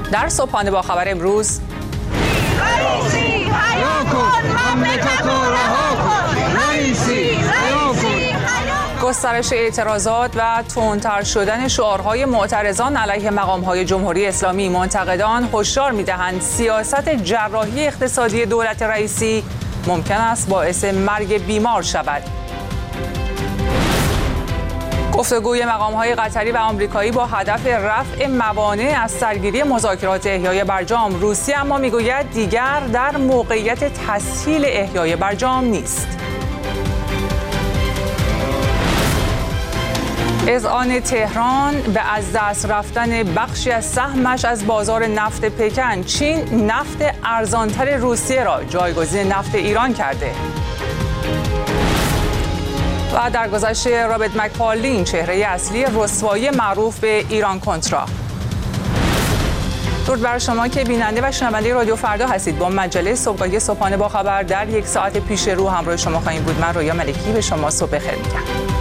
در صبحانه با خبر امروز رئیسی حیا کن، مملکت رو رها کن. رئیسی حیا کن. گسترش اعتراضات و تندتر شدن شعارهای معترضان علیه مقام‌های جمهوری اسلامی. منتقدان هشدار می‌دهند سیاست جراحی اقتصادی دولت رئیسی ممکن است باعث مرگ بیمار شود. گفتگوی مقام‌های قطری و آمریکایی با هدف رفع موانع از سرگیری مذاکرات احیای برجام. روسیه اما میگوید دیگر در موقعیت تسهیل احیای برجام نیست. اذعان تهران به از دست رفتن بخشی از سهمش از بازار نفت پکن. چین نفت ارزانتر روسیه را جایگزین نفت ایران کرده. و در گذشته رابرت مکفارلین، چهره اصلی رسوایی معروف به ایران کنترا. درود بر شما که بیننده و شنونده رادیو فردا هستید. با مجله صبحگاهی صبحانه با خبر در یک ساعت پیش رو همراه شما خواهیم بود. من رویا ملکی به شما صبح بخیر میگم.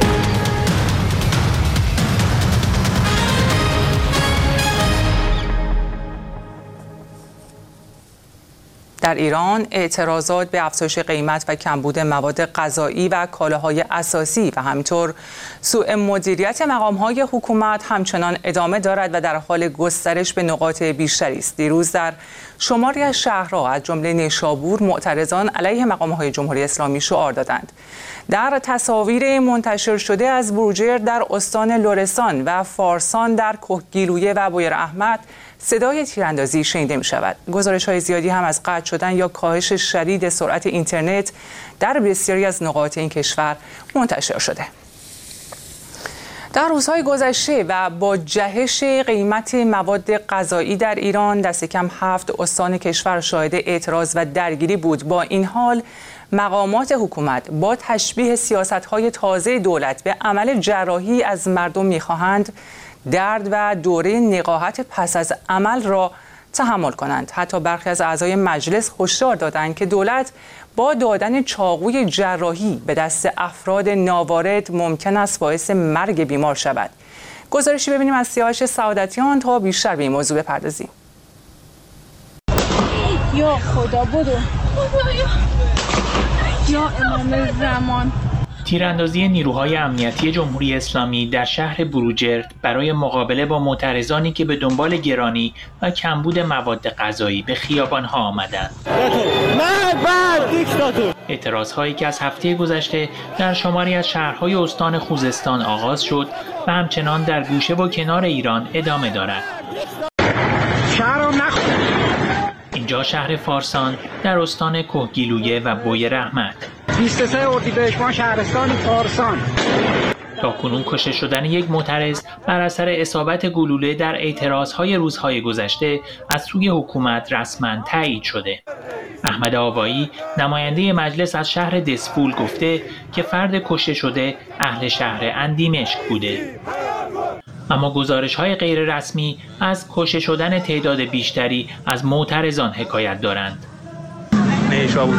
در ایران اعتراضات به افزایش قیمت و کمبود مواد غذایی و کالاهای اساسی و همینطور سوء مدیریت مقام‌های حکومت همچنان ادامه دارد و در حال گسترش به نقاط بیشتری است. دیروز در شماری از شهرها از جمله نیشابور معترضان علیه مقام‌های جمهوری اسلامی شعار دادند. در تصاویر منتشر شده از بروجرد در استان لرستان و فارسان در کهگیلویه و بویراحمد صدای تیراندازی شنیده می شود. گزارش‌های زیادی هم از قطع شدن یا کاهش شدید سرعت اینترنت در بسیاری از نقاط این کشور منتشر شده. در روزهای گذشته و با جهش قیمت مواد غذایی در ایران دست کم 7 استان کشور شاهد اعتراض و درگیری بود. با این حال مقامات حکومت با تشبیه سیاست‌های تازه دولت به عمل جراحی از مردم می‌خواهند درد و دوره نقاهت پس از عمل را تحمل کنند. حتی برخی از اعضای مجلس هشدار دادند که دولت با دادن چاقوی جراحی به دست افراد ناوارد ممکن است باعث مرگ بیمار شود. گزارشی ببینیم از سیاوش سعادتیان تا بیشتر به این موضوع بپردازیم. یا خدا بدو یا امام زمان. تیراندازی نیروهای امنیتی جمهوری اسلامی در شهر بروجرد برای مقابله با معترضانی که به دنبال گرانی و کمبود مواد غذایی به خیابان‌ها آمدند. اعتراض‌هایی که از هفته گذشته در شماری از شهرهای استان خوزستان آغاز شد و همچنان در گوشه و کنار ایران ادامه دارد. اینجا شهر فارسان در استان کهگیلویه و بویراحمد. 23 اردیبهشت ماه شهرستان فارسان. تاکنون کشته شدن یک معترض بر اثر اصابت گلوله در اعتراضهای روزهای گذشته از سوی حکومت رسما تایید شده. احمد آوایی نماینده مجلس از شهر دسفول گفته که فرد کشته شده اهل شهر اندیمشک بوده. اما گزارش‌های غیر رسمی از کشته شدن تعداد بیشتری از معترضان حکایت دارند. نیشابور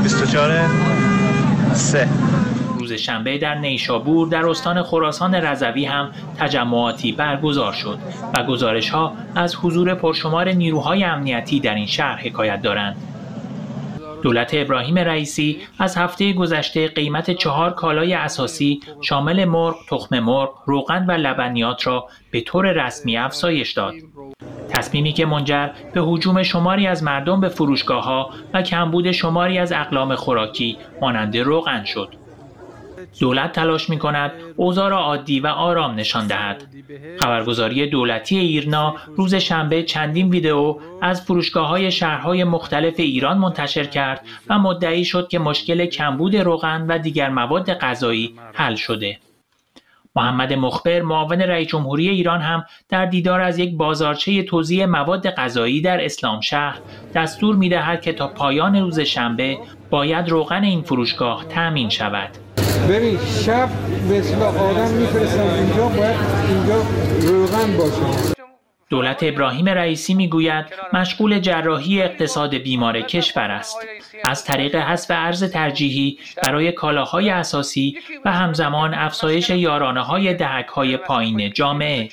24/3 روز شنبه در نیشابور در استان خراسان رضوی هم تجمعاتی برگزار شد و گزارش‌ها از حضور پرشمار نیروهای امنیتی در این شهر حکایت دارند. دولت ابراهیم رئیسی از هفته گذشته قیمت 4 کالای اساسی شامل مرغ، تخم مرغ، روغن و لبنیات را به طور رسمی افزایش داد. تصمیمی که منجر به هجوم شماری از مردم به فروشگاه‌ها و کمبود شماری از اقلام خوراکی مانند روغن شد. دولت تلاش می‌کند اوضاع را عادی و آرام نشان دهد. خبرگزاری دولتی ایرنا روز شنبه چندین ویدئو از فروشگاه‌های شهرهای مختلف ایران منتشر کرد و مدعی شد که مشکل کمبود روغن و دیگر مواد غذایی حل شده. محمد مخبر معاون رئیس جمهوری ایران هم در دیدار از یک بازارچه توزیع مواد غذایی در اسلام شهر دستور می‌دهد که تا پایان روز شنبه باید روغن این فروشگاه تأمین شود. ببین شب مثل آدم میفرستن اینجا، باید اینجا روغن باشه. دولت ابراهیم رئیسی میگوید مشغول جراحی اقتصاد بیمار کشور است از طریق حذف ارز ترجیحی برای کالاهای اساسی و همزمان افزایش یارانه‌های دهک‌های پایین جامعه.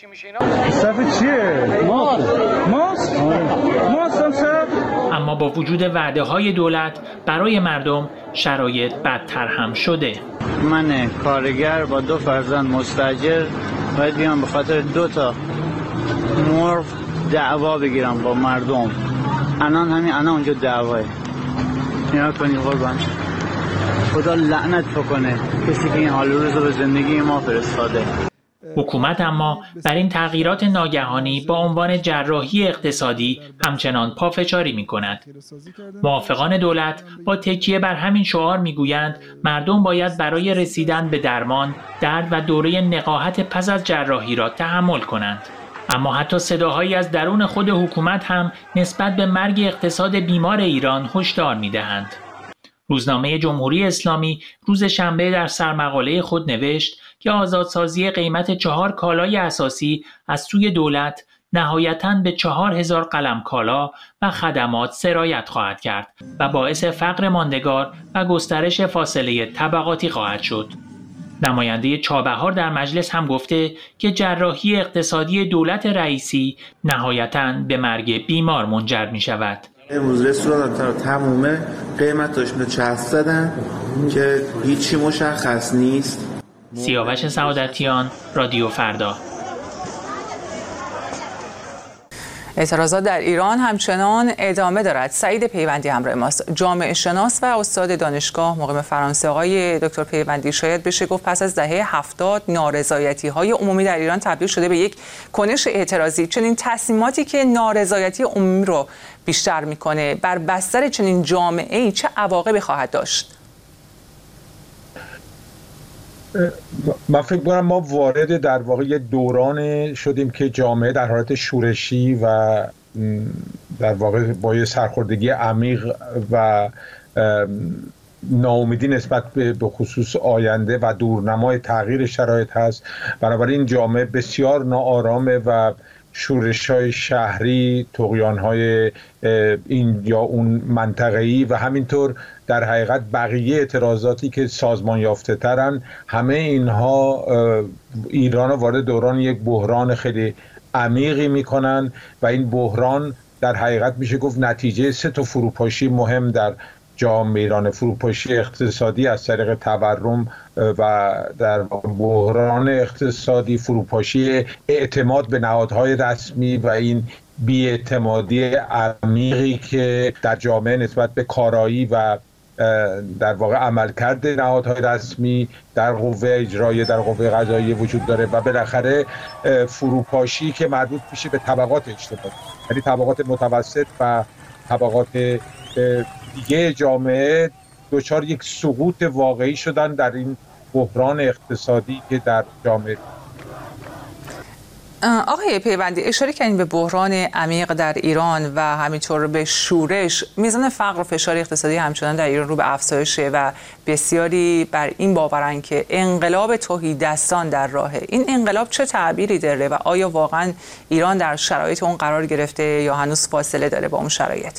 اما با وجود وعده‌های دولت برای مردم شرایط بدتر هم شده. من کارگر با 2 فرزند مستاجر باید بیام به خاطر 2 تا مرغ دعوا بگیرم با مردم. الان اونجا دعواه. نیا کنی قربان. خدا لعنت بکنه کسی که این حال روز رو به زندگی ما فرستاده. حکومت اما بر این تغییرات ناگهانی با عنوان جراحی اقتصادی همچنان پافشاری می‌کند. موافقان دولت با تکیه بر همین شعار می‌گویند مردم باید برای رسیدن به درمان، درد و دوره نقاهت پس از جراحی را تحمل کنند. اما حتی صداهایی از درون خود حکومت هم نسبت به مرگ اقتصاد بیمار ایران هشدار می‌دهند. روزنامه جمهوری اسلامی روز شنبه در سرمقاله خود نوشت که آزادسازی قیمت 4 کالای اساسی از سوی دولت نهایتاً به 4000 قلم کالا و خدمات سرایت خواهد کرد و باعث فقر ماندگار و گسترش فاصله طبقاتی خواهد شد. نماینده چابهار در مجلس هم گفته که جراحی اقتصادی دولت رئیسی نهایتاً به مرگ بیمار منجر می شود. امروز رستوران تمومه قیمتاشون چسب زدن که هیچی مشخص نیست. سیاوش سعادتیان، رادیو فردا. اعتراضات در ایران همچنان ادامه دارد. سعید پیوندی همراه ماست، جامعه شناس و استاد دانشگاه مقیم فرانسه. آقای دکتر پیوندی، شاید بشه گفت پس از دهه 70 نارضایتی‌های عمومی در ایران تبدیل شده به یک کنش اعتراضی. چنین تصمیماتی که نارضایتی عمومی رو بیشتر میکنه بر بستر چنین جامعه‌ای چه عواقبی خواهد داشت؟ من فکر می‌کنم ما وارد در واقع یه دوران شدیم که جامعه در حالت شورشی و در واقع با یه سرخوردگی عمیق و ناامیدی نسبت به خصوص آینده و دورنمای تغییر شرایط هست. بنابراین جامعه بسیار ناآرامه و شورش‌های شهری، طغیان‌های این یا اون منطقه‌ای و همینطور در حقیقت بقیه اعتراضاتی که سازمان یافته ترن، همه اینها ایران رو وارد دوران یک بحران خیلی عمیقی میکنن و این بحران در حقیقت میشه گفت نتیجه 3 تا فروپاشی مهم در جامعه ایران: فروپاشی اقتصادی از طریق تورم و در بحران اقتصادی، فروپاشی اعتماد به نهادهای رسمی و این بی‌اعتمادی عمیقی که در جامعه نسبت به کارایی و در واقع عملکرد نهادهای رسمی در قوه اجرایی، در قوه قضاییه وجود داره و بالاخره فروپاشی که مربوط میشه به طبقات اجتماعی، یعنی طبقات متوسط و طبقات دیگه جامعه دچار یک سقوط واقعی شدن در این بحران اقتصادی که در جامعه. آقای پیوندی، اشاره کردین به بحران عمیق در ایران و همینطور به شورش. میزان فقر و فشار اقتصادی همچنان در ایران رو به افزایشه و بسیاری بر این باورن که انقلاب تهیدستان در راهه. این انقلاب چه تعبیری داره و آیا واقعا ایران در شرایط اون قرار گرفته یا هنوز فاصله داره با اون شرایط؟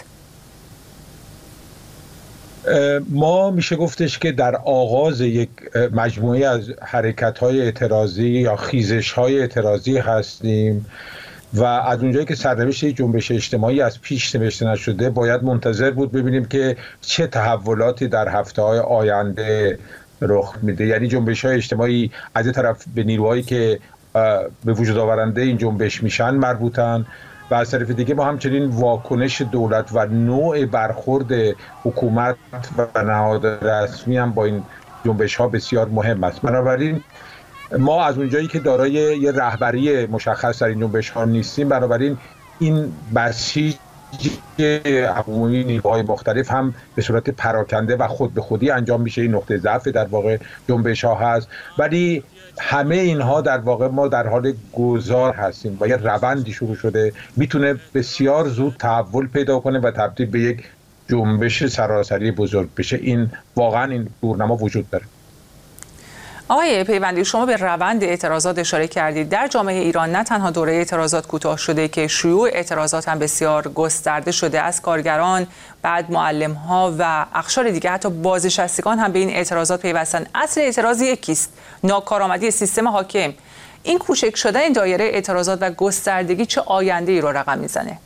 ما میشه گفتش که در آغاز یک مجموعه از حرکت‌های اعتراضی یا خیزش‌های اعتراضی هستیم و از اونجایی که سرنوشت جنبش اجتماعی از پیش نوشته نشده، باید منتظر بود ببینیم که چه تحولاتی در هفته‌های آینده رخ میده. یعنی جنبش‌های اجتماعی از یه طرف به نیروهایی که به وجود آورنده این جنبش میشن مربوطن و از طرف دیگه ما همچنین واکنش دولت و نوع برخورد حکومت و نهاد رسمی هم با این جنبش ها بسیار مهم است. بنابراین ما از اونجایی که دارای یه رهبری مشخص در این جنبش ها نیستیم، بنابراین این بسیج عمومی نیروهای مختلف هم به صورت پراکنده و خود به خودی انجام میشه. این نقطه ضعف در واقع جنبش ها هست، ولی همه اینها در واقع ما در حال گذار هستیم و یه روندی شروع شده، میتونه بسیار زود تحول پیدا کنه و تبدیل به یک جنبش سراسری بزرگ بشه. این واقعا این دورنما وجود داره. آقای پیوندی، شما به روند اعتراضات اشاره کردید. در جامعه ایران نه تنها دوره اعتراضات کوتاه شده که شیوع اعتراضات هم بسیار گسترده شده. از کارگران، بعد معلم‌ها و اقشار دیگه حتی بازنشستگان هم به این اعتراضات پیوستن. اصل اعتراض یکیست: ناکارآمدی سیستم حاکم. این کوچک شدن این دایره اعتراضات و گستردگی چه آینده‌ای رو رقم میزنه؟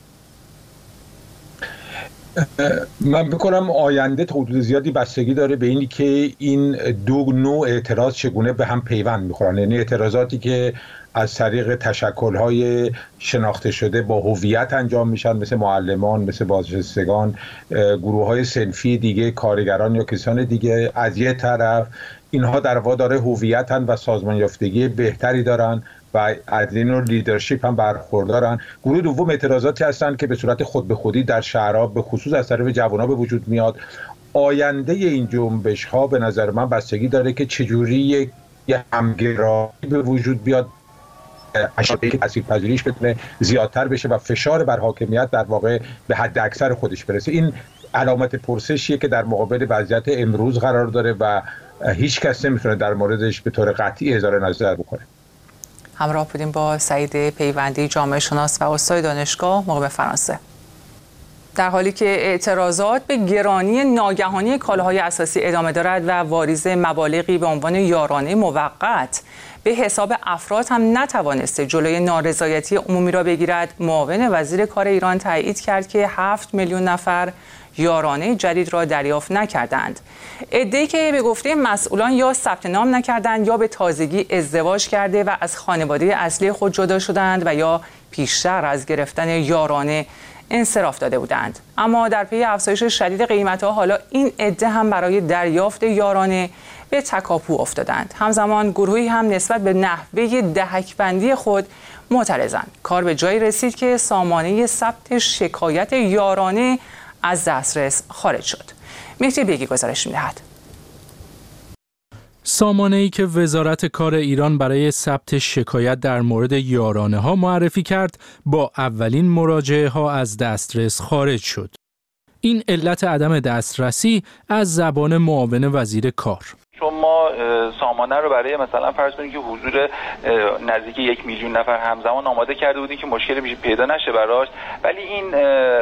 من بکنم آینده تا حدود زیادی بستگی داره به اینی که این دو نوع اعتراض چگونه به هم پیوند میخورن. یعنی اعتراضاتی که از طریق تشکل‌های شناخته شده با هویت انجام میشن، مثل معلمان، مثل بازنشستگان، گروه‌های صنفی دیگه، کارگران یا کسان دیگه، از یه طرف اینها در واقع داره هویتن و سازمان یافتگی بهتری دارن و از این نوع لیدرشپ هم برخوردارن. گروه دوم اعتراضاتی هستند که به صورت خود به خودی در شهرها به خصوص از طرف جوانان به وجود میاد. آینده این جنبش ها به نظر من بستگی داره که چجوری یک همگرایی به وجود بیاد، اشاره که تاثیرپذیریش بتونه زیادتر بشه و فشار بر حاکمیت در واقع به حد اکثر خودش برسه. این علامت پرسشیه که در مقابل وضعیت امروز قرار داره و هیچ کس نمیتونه در موردش به طور قطعی اظهار نظر بکنه. همراه بودیم با سعید پیوندی، جامعه شناس و استاد دانشگاه مقیم فرانسه. در حالی که اعتراضات به گرانی ناگهانی کالاهای اساسی ادامه دارد و واریز مبالغی به عنوان یارانه موقت به حساب افراد هم نتوانسته جلوی نارضایتی عمومی را بگیرد، معاون وزیر کار ایران تایید کرد که 7 میلیون نفر یارانه جدید را دریافت نکردند. عده‌ای که به گفته مسئولان یا ثبت نام نکردند یا به تازگی ازدواج کرده و از خانواده اصلی خود جدا شدند و یا پیشتر از گرفتن یارانه انصراف داده بودند. اما در پی افزایش شدید قیمت‌ها حالا این عده هم برای دریافت یارانه به تکاپو افتادند. همزمان گروهی هم نسبت به نحوه دهک‌بندی خود معترضند. کار به جایی رسید که سامانه ثبت شکایت یارانه از دسترس خارج شد. مهدی بیگی گزارش می‌دهد. سامانه‌ای که وزارت کار ایران برای ثبت شکایت در مورد یارانه‌ها معرفی کرد، با اولین مراجعه‌ها از دسترس خارج شد. این علت عدم دسترسی از زبان معاون وزیر کار. چون ما سامانه رو برای مثلا فرض کنید که حضور نزدیک 1 میلیون نفر همزمان آماده کرده بودیم که مشکلی پیدا نشه براش، ولی این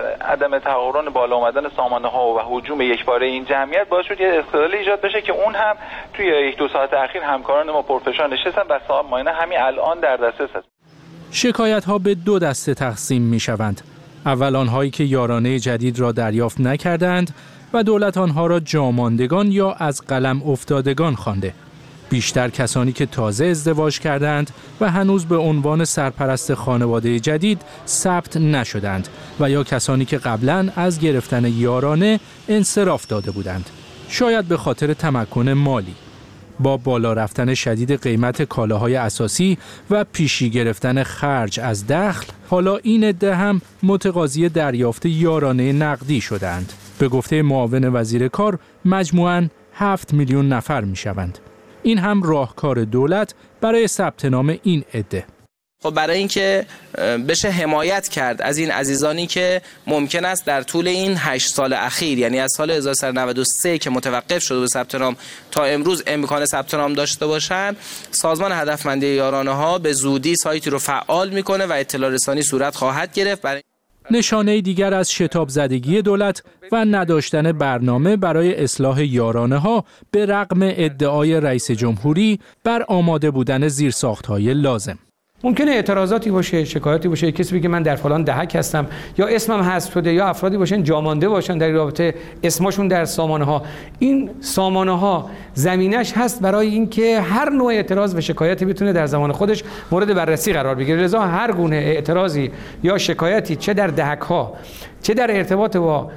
عدم تقارن بالا اومدن سامانه ها و هجوم یکباره این جمعیت باعث شد یه اختلال ایجاد بشه که اون هم توی 1-2 ساعت اخیر همکاران ما پرفشار نشستن و سامانه همین الان در دسترس است. شکایت ها به 2 دسته تقسیم می شوند. اول آنهایی که یارانه جدید را دریافت نکردند و دولت آنها را جاماندگان یا از قلم افتادگان خوانده. بیشتر کسانی که تازه ازدواج کردند و هنوز به عنوان سرپرست خانواده جدید ثبت نشدند و یا کسانی که قبلاً از گرفتن یارانه انصراف داده بودند. شاید به خاطر تمکن مالی. با بالا رفتن شدید قیمت کالاهای اساسی و پیشی گرفتن خرج از دخل، حالا این عده هم متقاضی دریافت یارانه نقدی شدند. به گفته معاون وزیر کار مجموعاً 7 میلیون نفر میشوند. این هم راهکار دولت برای ثبت نام این عده. خب برای اینکه بشه حمایت کرد از این عزیزانی که ممکن است در طول این 8 سال اخیر، یعنی از سال 1393 که متوقف شده به ثبت نام تا امروز امکان ثبت نام داشته باشند، سازمان هدفمندی یارانه ها به زودی سایتی رو فعال میکنه و اطلاع رسانی صورت خواهد گرفت. نشانه دیگر از شتاب زدگی دولت و نداشتن برنامه برای اصلاح یارانه ها به رغم ادعای رئیس جمهوری بر آماده بودن زیرساخت‌های لازم. ممکنه اعتراضاتی باشه، شکایاتی باشه، کسی بگه من در فلان دهک هستم یا اسمم حذف شده، یا افرادی باشن جامانده باشن در رابطه اسمشون در سامانه ها. این سامانه ها زمینش هست برای اینکه هر نوع اعتراض و شکایتی بتونه در زمان خودش مورد بررسی قرار بگیره. لذا هر گونه اعتراضی یا شکایتی چه در دهک ها چه در ارتباط با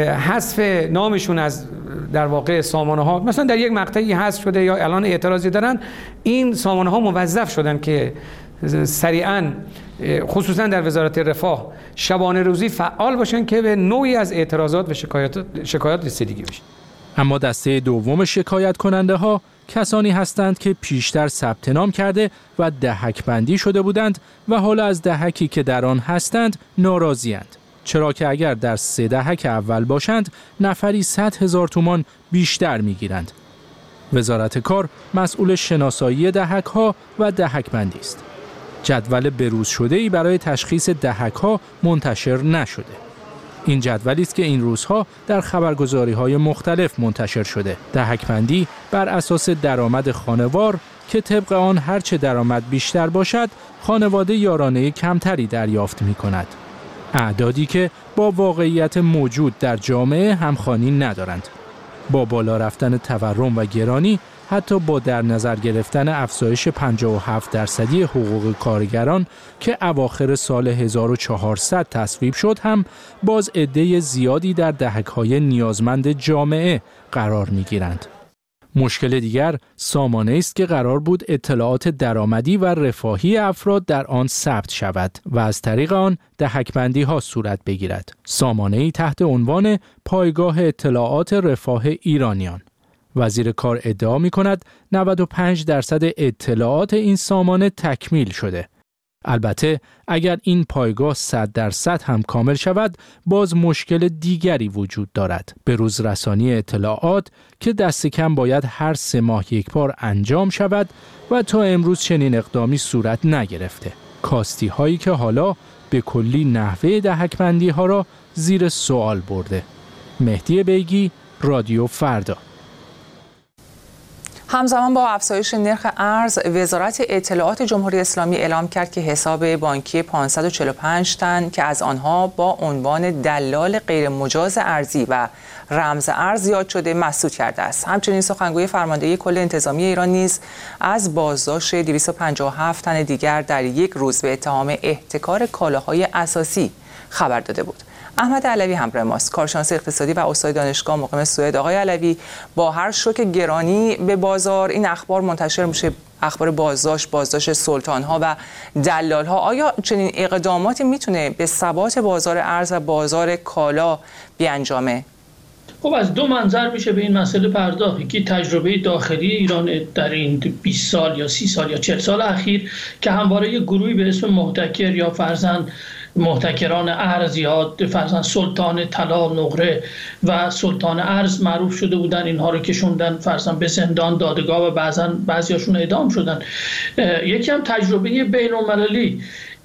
حذف نامشون از در واقع سامانه ها، مثلا در یک مقطعی حذف شده یا الان اعتراضی دارن، این سامانه ها موظف شدن که سریعاً خصوصاً در وزارت رفاه شبانه روزی فعال باشن که به نوعی از اعتراضات و شکایات رسیدگی بشه. اما دسته دوم شکایت کننده ها کسانی هستند که پیشتر ثبت نام کرده و دهک بندی شده بودند و حالا از دهکی که در آن هستند ناراضی‌اند. چرا که اگر در 3 دهک اول باشند نفری 100,000 تومان بیشتر میگیرند. وزارت کار مسئول شناسایی دهک‌ها و دهک‌بندی است. جدول بروز شده‌ای برای تشخیص دهک‌ها منتشر نشده. این جدولی است که این روزها در خبرگزاری‌های مختلف منتشر شده. دهک‌بندی بر اساس درآمد خانوار که طبق آن هرچه درآمد بیشتر باشد، خانواده یارانه کمتری دریافت می‌کند. اعدادی که با واقعیت موجود در جامعه همخوانی ندارند. با بالا رفتن تورم و گرانی، حتی با در نظر گرفتن افزایش 57% حقوق کارگران که اواخر سال 1400 تصویب شد، هم باز عده زیادی در دهک‌های نیازمند جامعه قرار می‌گیرند. مشکل دیگر سامانه است که قرار بود اطلاعات درآمدی و رفاهی افراد در آن ثبت شود و از طریق آن دهک‌بندی‌ها صورت بگیرد. سامانه‌ای تحت عنوان پایگاه اطلاعات رفاه ایرانیان. وزیر کار ادعا می‌کند 95% اطلاعات این سامانه تکمیل شده. البته اگر این پایگاه 100% هم کامل شود، باز مشکل دیگری وجود دارد. به روز رسانی اطلاعات که دست کم باید هر 3 ماه یک بار انجام شود و تا امروز چنین اقدامی صورت نگرفته. کاستی هایی که حالا به کلی نحوه دهک‌بندی ها را زیر سوال برده. مهدی بیگی، رادیو فردا. همزمان با افزایش نرخ ارز، وزارت اطلاعات جمهوری اسلامی اعلام کرد که حساب بانکی 545 تن که از آنها با عنوان دلال غیر مجاز ارزی و رمز ارز یاد شده مسدود کرده است. همچنین سخنگوی فرماندهی کل انتظامی ایران نیز از بازداشت 257 تن دیگر در یک روز به اتهام احتکار کالاهای اساسی خبر داده بود. احمد علوی همراه ماست، کارشناس اقتصادی و استاد دانشگاه مقیم سوئد. آقای علوی، با هر شوک گرانی به بازار این اخبار منتشر میشه، اخبار بازداشت سلطان‌ها و دلال‌ها، آیا چنین اقداماتی میتونه به ثبات بازار ارز و بازار کالا بیانجامه؟ خب از دو منظر میشه به این مسئله پرداخت. یکی تجربه داخلی ایران در این 20 سال یا 30 سال یا 40 سال اخیر که همواره یک گروهی به اسم محتکر یا فرزند محتکران ارز یا فرزند سلطان طلا نقره و سلطان ارز معروف شده بودن، اینها رو کشوندن فرزند به زندان، دادگاه و بعضیاشون اعدام شدن. یکی هم تجربه بین‌المللی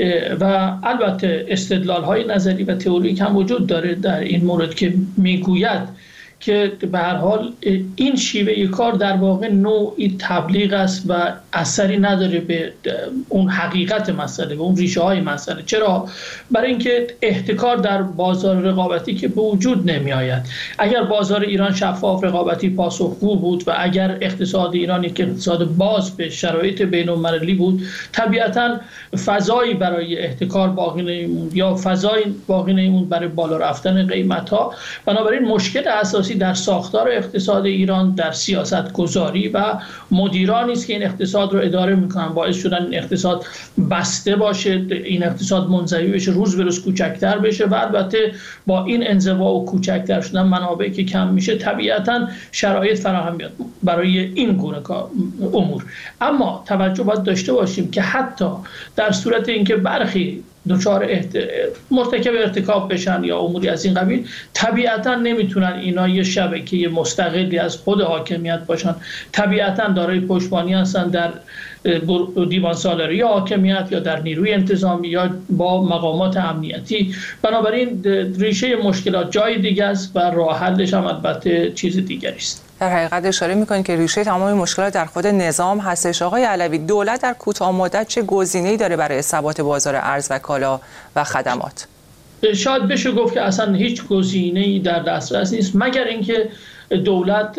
و البته استدلال‌های نظری و تئوریک هم وجود داره در این مورد که میگوید که به هر حال این شیوه کار در واقع نوعی تبلیغ است و اثری نداره به اون حقیقت مسئله، به اون ریشه های مسئله. چرا؟ برای اینکه احتکار در بازار رقابتی که به وجود نمی آید. اگر بازار ایران شفاف، رقابتی، پاسخگو بود و اگر اقتصاد ایران یک اقتصاد باز به شرایط بین‌المللی بود، طبیعتاً فضایی برای احتکار باقی نمیموند یا فضایی باقی نمیموند برای بالا رفتن قیمت‌ها. بنابراین مشکل اساسی در ساختار اقتصاد ایران در سیاست گذاری و مدیرانی است که این اقتصاد رو اداره میکنن، باعث شدن این اقتصاد بسته باشه، این اقتصاد منزوی بشه، روز به روز کوچکتر بشه و البته با این انزوا و کوچکتر شدن منابعی که کم میشه طبیعتاً شرایط فراهم میاد برای این گونه امور. اما توجه باید داشته باشیم که حتی در صورت اینکه برخی دچار مرتکب ارتکاب بشن یا اموری از این قبیل، طبیعتاً نمیتونن اینا یه شبکه مستقلی از خود حاکمیت باشن، طبیعتاً دارای پشتبانی هستن در دیوان سالاری حاکمیت یا در نیروی انتظامی یا با مقامات امنیتی. بنابراین ریشه مشکلات جای دیگه است و راه حلش هم البته چیز دیگری است. در حقیقت اشاره می‌کنید که ریشه تمام مشکلات در خود نظام هستش. آقای علوی، دولت در کوتاه مدت چه گزینه‌ای داره برای ثبات بازار ارز و کالا و خدمات؟ شاید بشه گفت که اصلا هیچ گزینه‌ای در دسترس نیست مگر اینکه دولت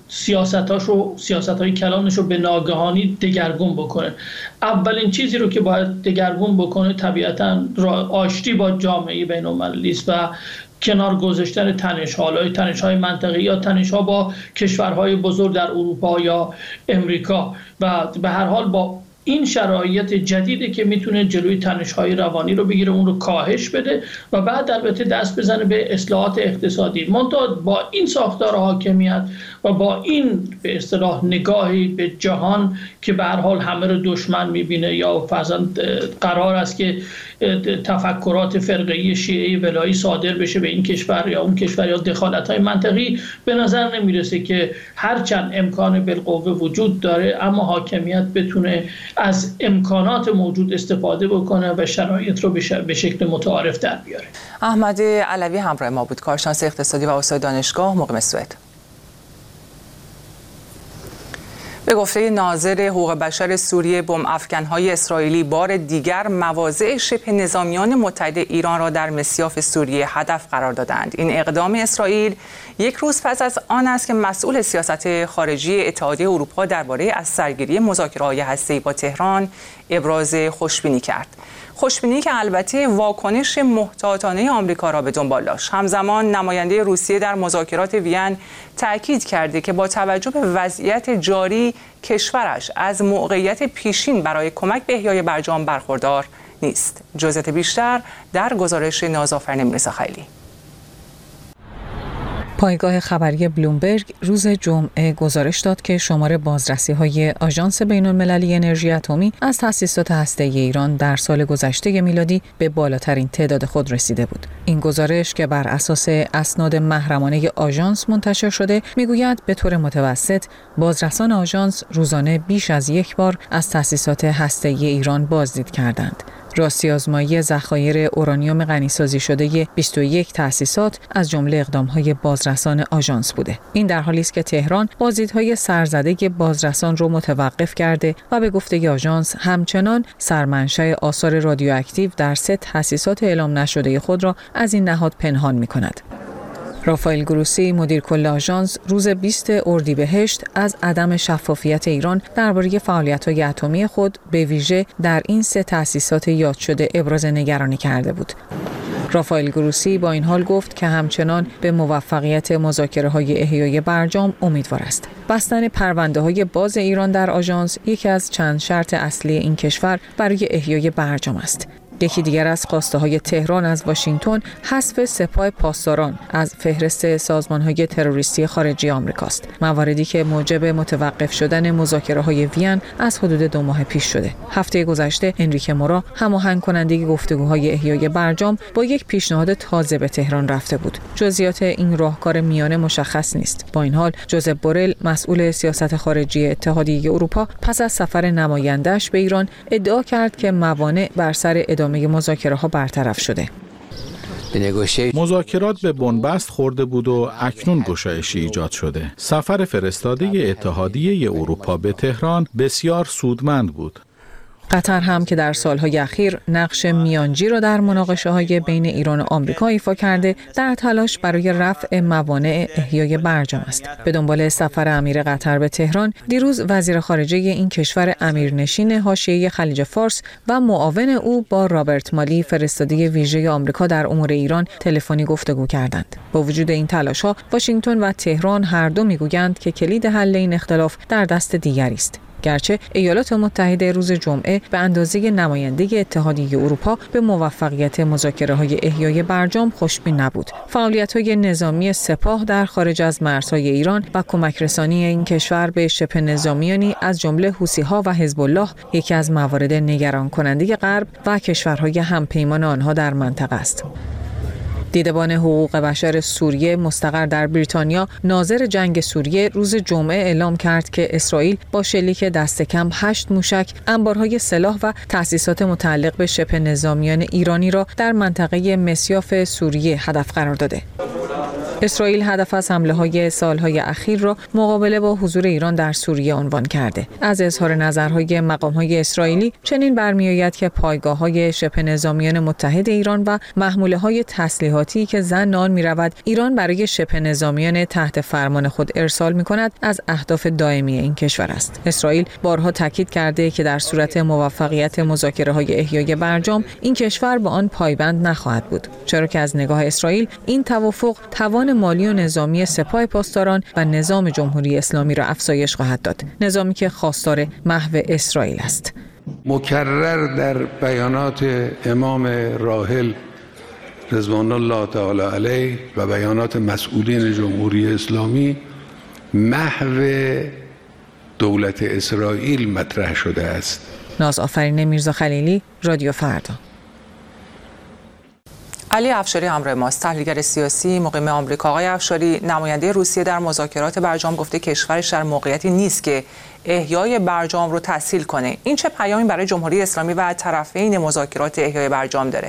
سیاست‌های کلانش رو به ناگهانی دگرگون بکنه. اولین چیزی رو که باید دگرگون بکنه طبیعتاً آشتی با جامعه بین‌المللی است و کنار گذاشتن تنش‌های منطقه‌ای یا تنش‌ها با کشورهای بزرگ در اروپا یا امریکا و به هر حال با این شرایط جدیدی که میتونه جلوی تنش‌های روانی رو بگیره، اون رو کاهش بده و بعد البته دست بزنه به اصلاحات اقتصادی. منتها با این ساختار حاکمیت و با این به اصطلاح نگاهی به جهان که به هر حال همه رو دشمن میبینه یا فرضاً قرار است که تفکرات فرقه‌ای شیعه ولایی صادر بشه به این کشور یا اون کشور یا دخالت‌های منطقی، به نظر نمیرسه که هرچند امکان بالقوه وجود داره اما حاکمیت بتونه از امکانات موجود استفاده بکنه و شرایط رو به شکل متعارف در بیاره. احمد علوی همراه ما بود، کارشناس اقتصادی و استاد دانشگاه مقیم سوئد. به گفته ناظر حقوق بشر سوریه، بمب افکن‌های اسرائیلی بار دیگر مواضع شبه نظامیان متحد ایران را در مصیاف سوریه هدف قرار دادند. این اقدام اسرائیل یک روز پس از آن است که مسئول سیاست خارجی اتحادیه اروپا درباره از سرگیری مذاکره‌های هسته‌ای با تهران ابراز خوشبینی کرد. خوشبینی که البته واکنش محتاطانه آمریکا را به دنبال داشت. همزمان نماینده روسیه در مذاکرات وین تأکید کرده که با توجه به وضعیت جاری کشورش از موقعیت پیشین برای کمک به احیای برجام برخوردار نیست. جزئیات بیشتر در گزارش نازآفرین میرزا خیلی. پایگاه خبری بلومبرگ روز جمعه گزارش داد که شمار بازرسی‌های آژانس بین‌المللی انرژی اتمی از تأسیسات هسته‌ای ایران در سال گذشته میلادی به بالاترین تعداد خود رسیده بود. این گزارش که بر اساس اسناد محرمانه آژانس منتشر شده میگوید به طور متوسط بازرسان آژانس روزانه بیش از یک بار از تأسیسات هسته‌ای ایران بازدید کردند. راستی آزمایی ذخایر اورانیوم غنی‌سازی شده 21 تأسیسات از جمله اقدام‌های بازرسان آژانس بوده. این در حالی است که تهران بازدیدهای سرزده بازرسان را متوقف کرده و به گفته آژانس همچنان سرمنشأ آثار رادیواکتیو در 3 تأسیسات اعلام نشده خود را از این نهاد پنهان می‌کند. رافائل گروسی مدیر کل آژانس روز 20 اردیبهشت از عدم شفافیت ایران درباره فعالیت‌های اتمی خود به ویژه در این 3 تأسیسات یاد شده ابراز نگرانی کرده بود. رافائل گروسی با این حال گفت که همچنان به موفقیت مذاکره‌های احیای برجام امیدوار است. بستن پرونده‌های باز ایران در آژانس یکی از چند شرط اصلی این کشور برای احیای برجام است. یکی دیگر از خواسته‌های تهران از واشنگتن حذف سپاه پاسداران از فهرست سازمان‌های تروریستی خارجی آمریکاست. مواردی که موجب متوقف شدن مذاکره‌های وین از حدود 2 ماه پیش شده. هفته گذشته انریکه مورا هماهنگ کننده گفتگوهای احیای برجام با یک پیشنهاد تازه به تهران رفته بود. جزئیات این راهکار میانه مشخص نیست. با این حال جوزپ بورل مسئول سیاست خارجی اتحادیه اروپا پس از سفر نماینده‌اش به ایران ادعا کرد که موانع بر سر ادامه مذاکره‌ها برطرف شده. مذاکرات به بنبست خورده بود و اکنون گشایشی ایجاد شده. سفر فرستاده اتحادیه اروپا به تهران بسیار سودمند بود. قطر هم که در سالهای اخیر نقش میانجی را در مناقشه‌های بین ایران و آمریکا ایفا کرده، در تلاش برای رفع موانع احیای برجام است. به دنبال سفر امیر قطر به تهران، دیروز وزیر خارجه این کشور امیرنشین حاشیه خلیج فارس و معاون او با رابرت مالی فرستاده ویژه آمریکا در امور ایران تلفنی گفتگو کردند. با وجود این تلاش‌ها، واشنگتن و تهران هر دو میگویند که کلید حل این اختلاف در دست دیگری است. گرچه ایالات متحده روز جمعه به اندازه نماینده اتحادیه اروپا به موفقیت مذاکره‌های احیای برجام خوشبین نبود. فعالیت‌های نظامی سپاه در خارج از مرزهای ایران و کمک رسانی این کشور به شبه نظامیانی از جمله حوثی‌ها و حزب الله یکی از موارد نگران کننده غرب و کشورهای همپیمان آنها در منطقه است. دیدبان حقوق بشر سوریه مستقر در بریتانیا ناظر جنگ سوریه روز جمعه اعلام کرد که اسرائیل با شلیک دست کم 8 موشک انبارهای سلاح و تأسیسات متعلق به شبه نظامیان ایرانی را در منطقه مصیاف سوریه هدف قرار داده. اسرائیل هدف از حمله‌های سالهای اخیر را مقابله با حضور ایران در سوریه عنوان کرده. از اظهار نظرهای مقام‌های اسرائیلی چنین برمی‌آید که پایگاه‌های شبه نظامیان متحد ایران و محموله‌های تسلیحاتی که ظن آن می‌رود ایران برای شبه نظامیان تحت فرمان خود ارسال می‌کند از اهداف دائمی این کشور است. اسرائیل بارها تاکید کرده که در صورت موفقیت مذاکره‌های احیای برجام این کشور به آن پایبند نخواهد بود، چرا که از نگاه اسرائیل این توافق توان مالی و نظامی سپاه پاسداران و نظام جمهوری اسلامی را افزایش خواهد داد، نظامی که خواستار محو اسرائیل است. مکرر در بیانات امام راحل رضوان الله تعالی علیه و بیانات مسئولین جمهوری اسلامی محو دولت اسرائیل مطرح شده است. نازآفرین میرزا خلیلی، رادیو فردا. علی افشاری همراه ماست، تحلیلگر سیاسی مقیم آمریکا. آقای افشاری، نماینده روسیه در مذاکرات برجام گفته کشورش در موقعیتی نیست که احیای برجام رو تسهیل کنه. این چه پیامی برای جمهوری اسلامی و طرفین مذاکرات احیای برجام داره؟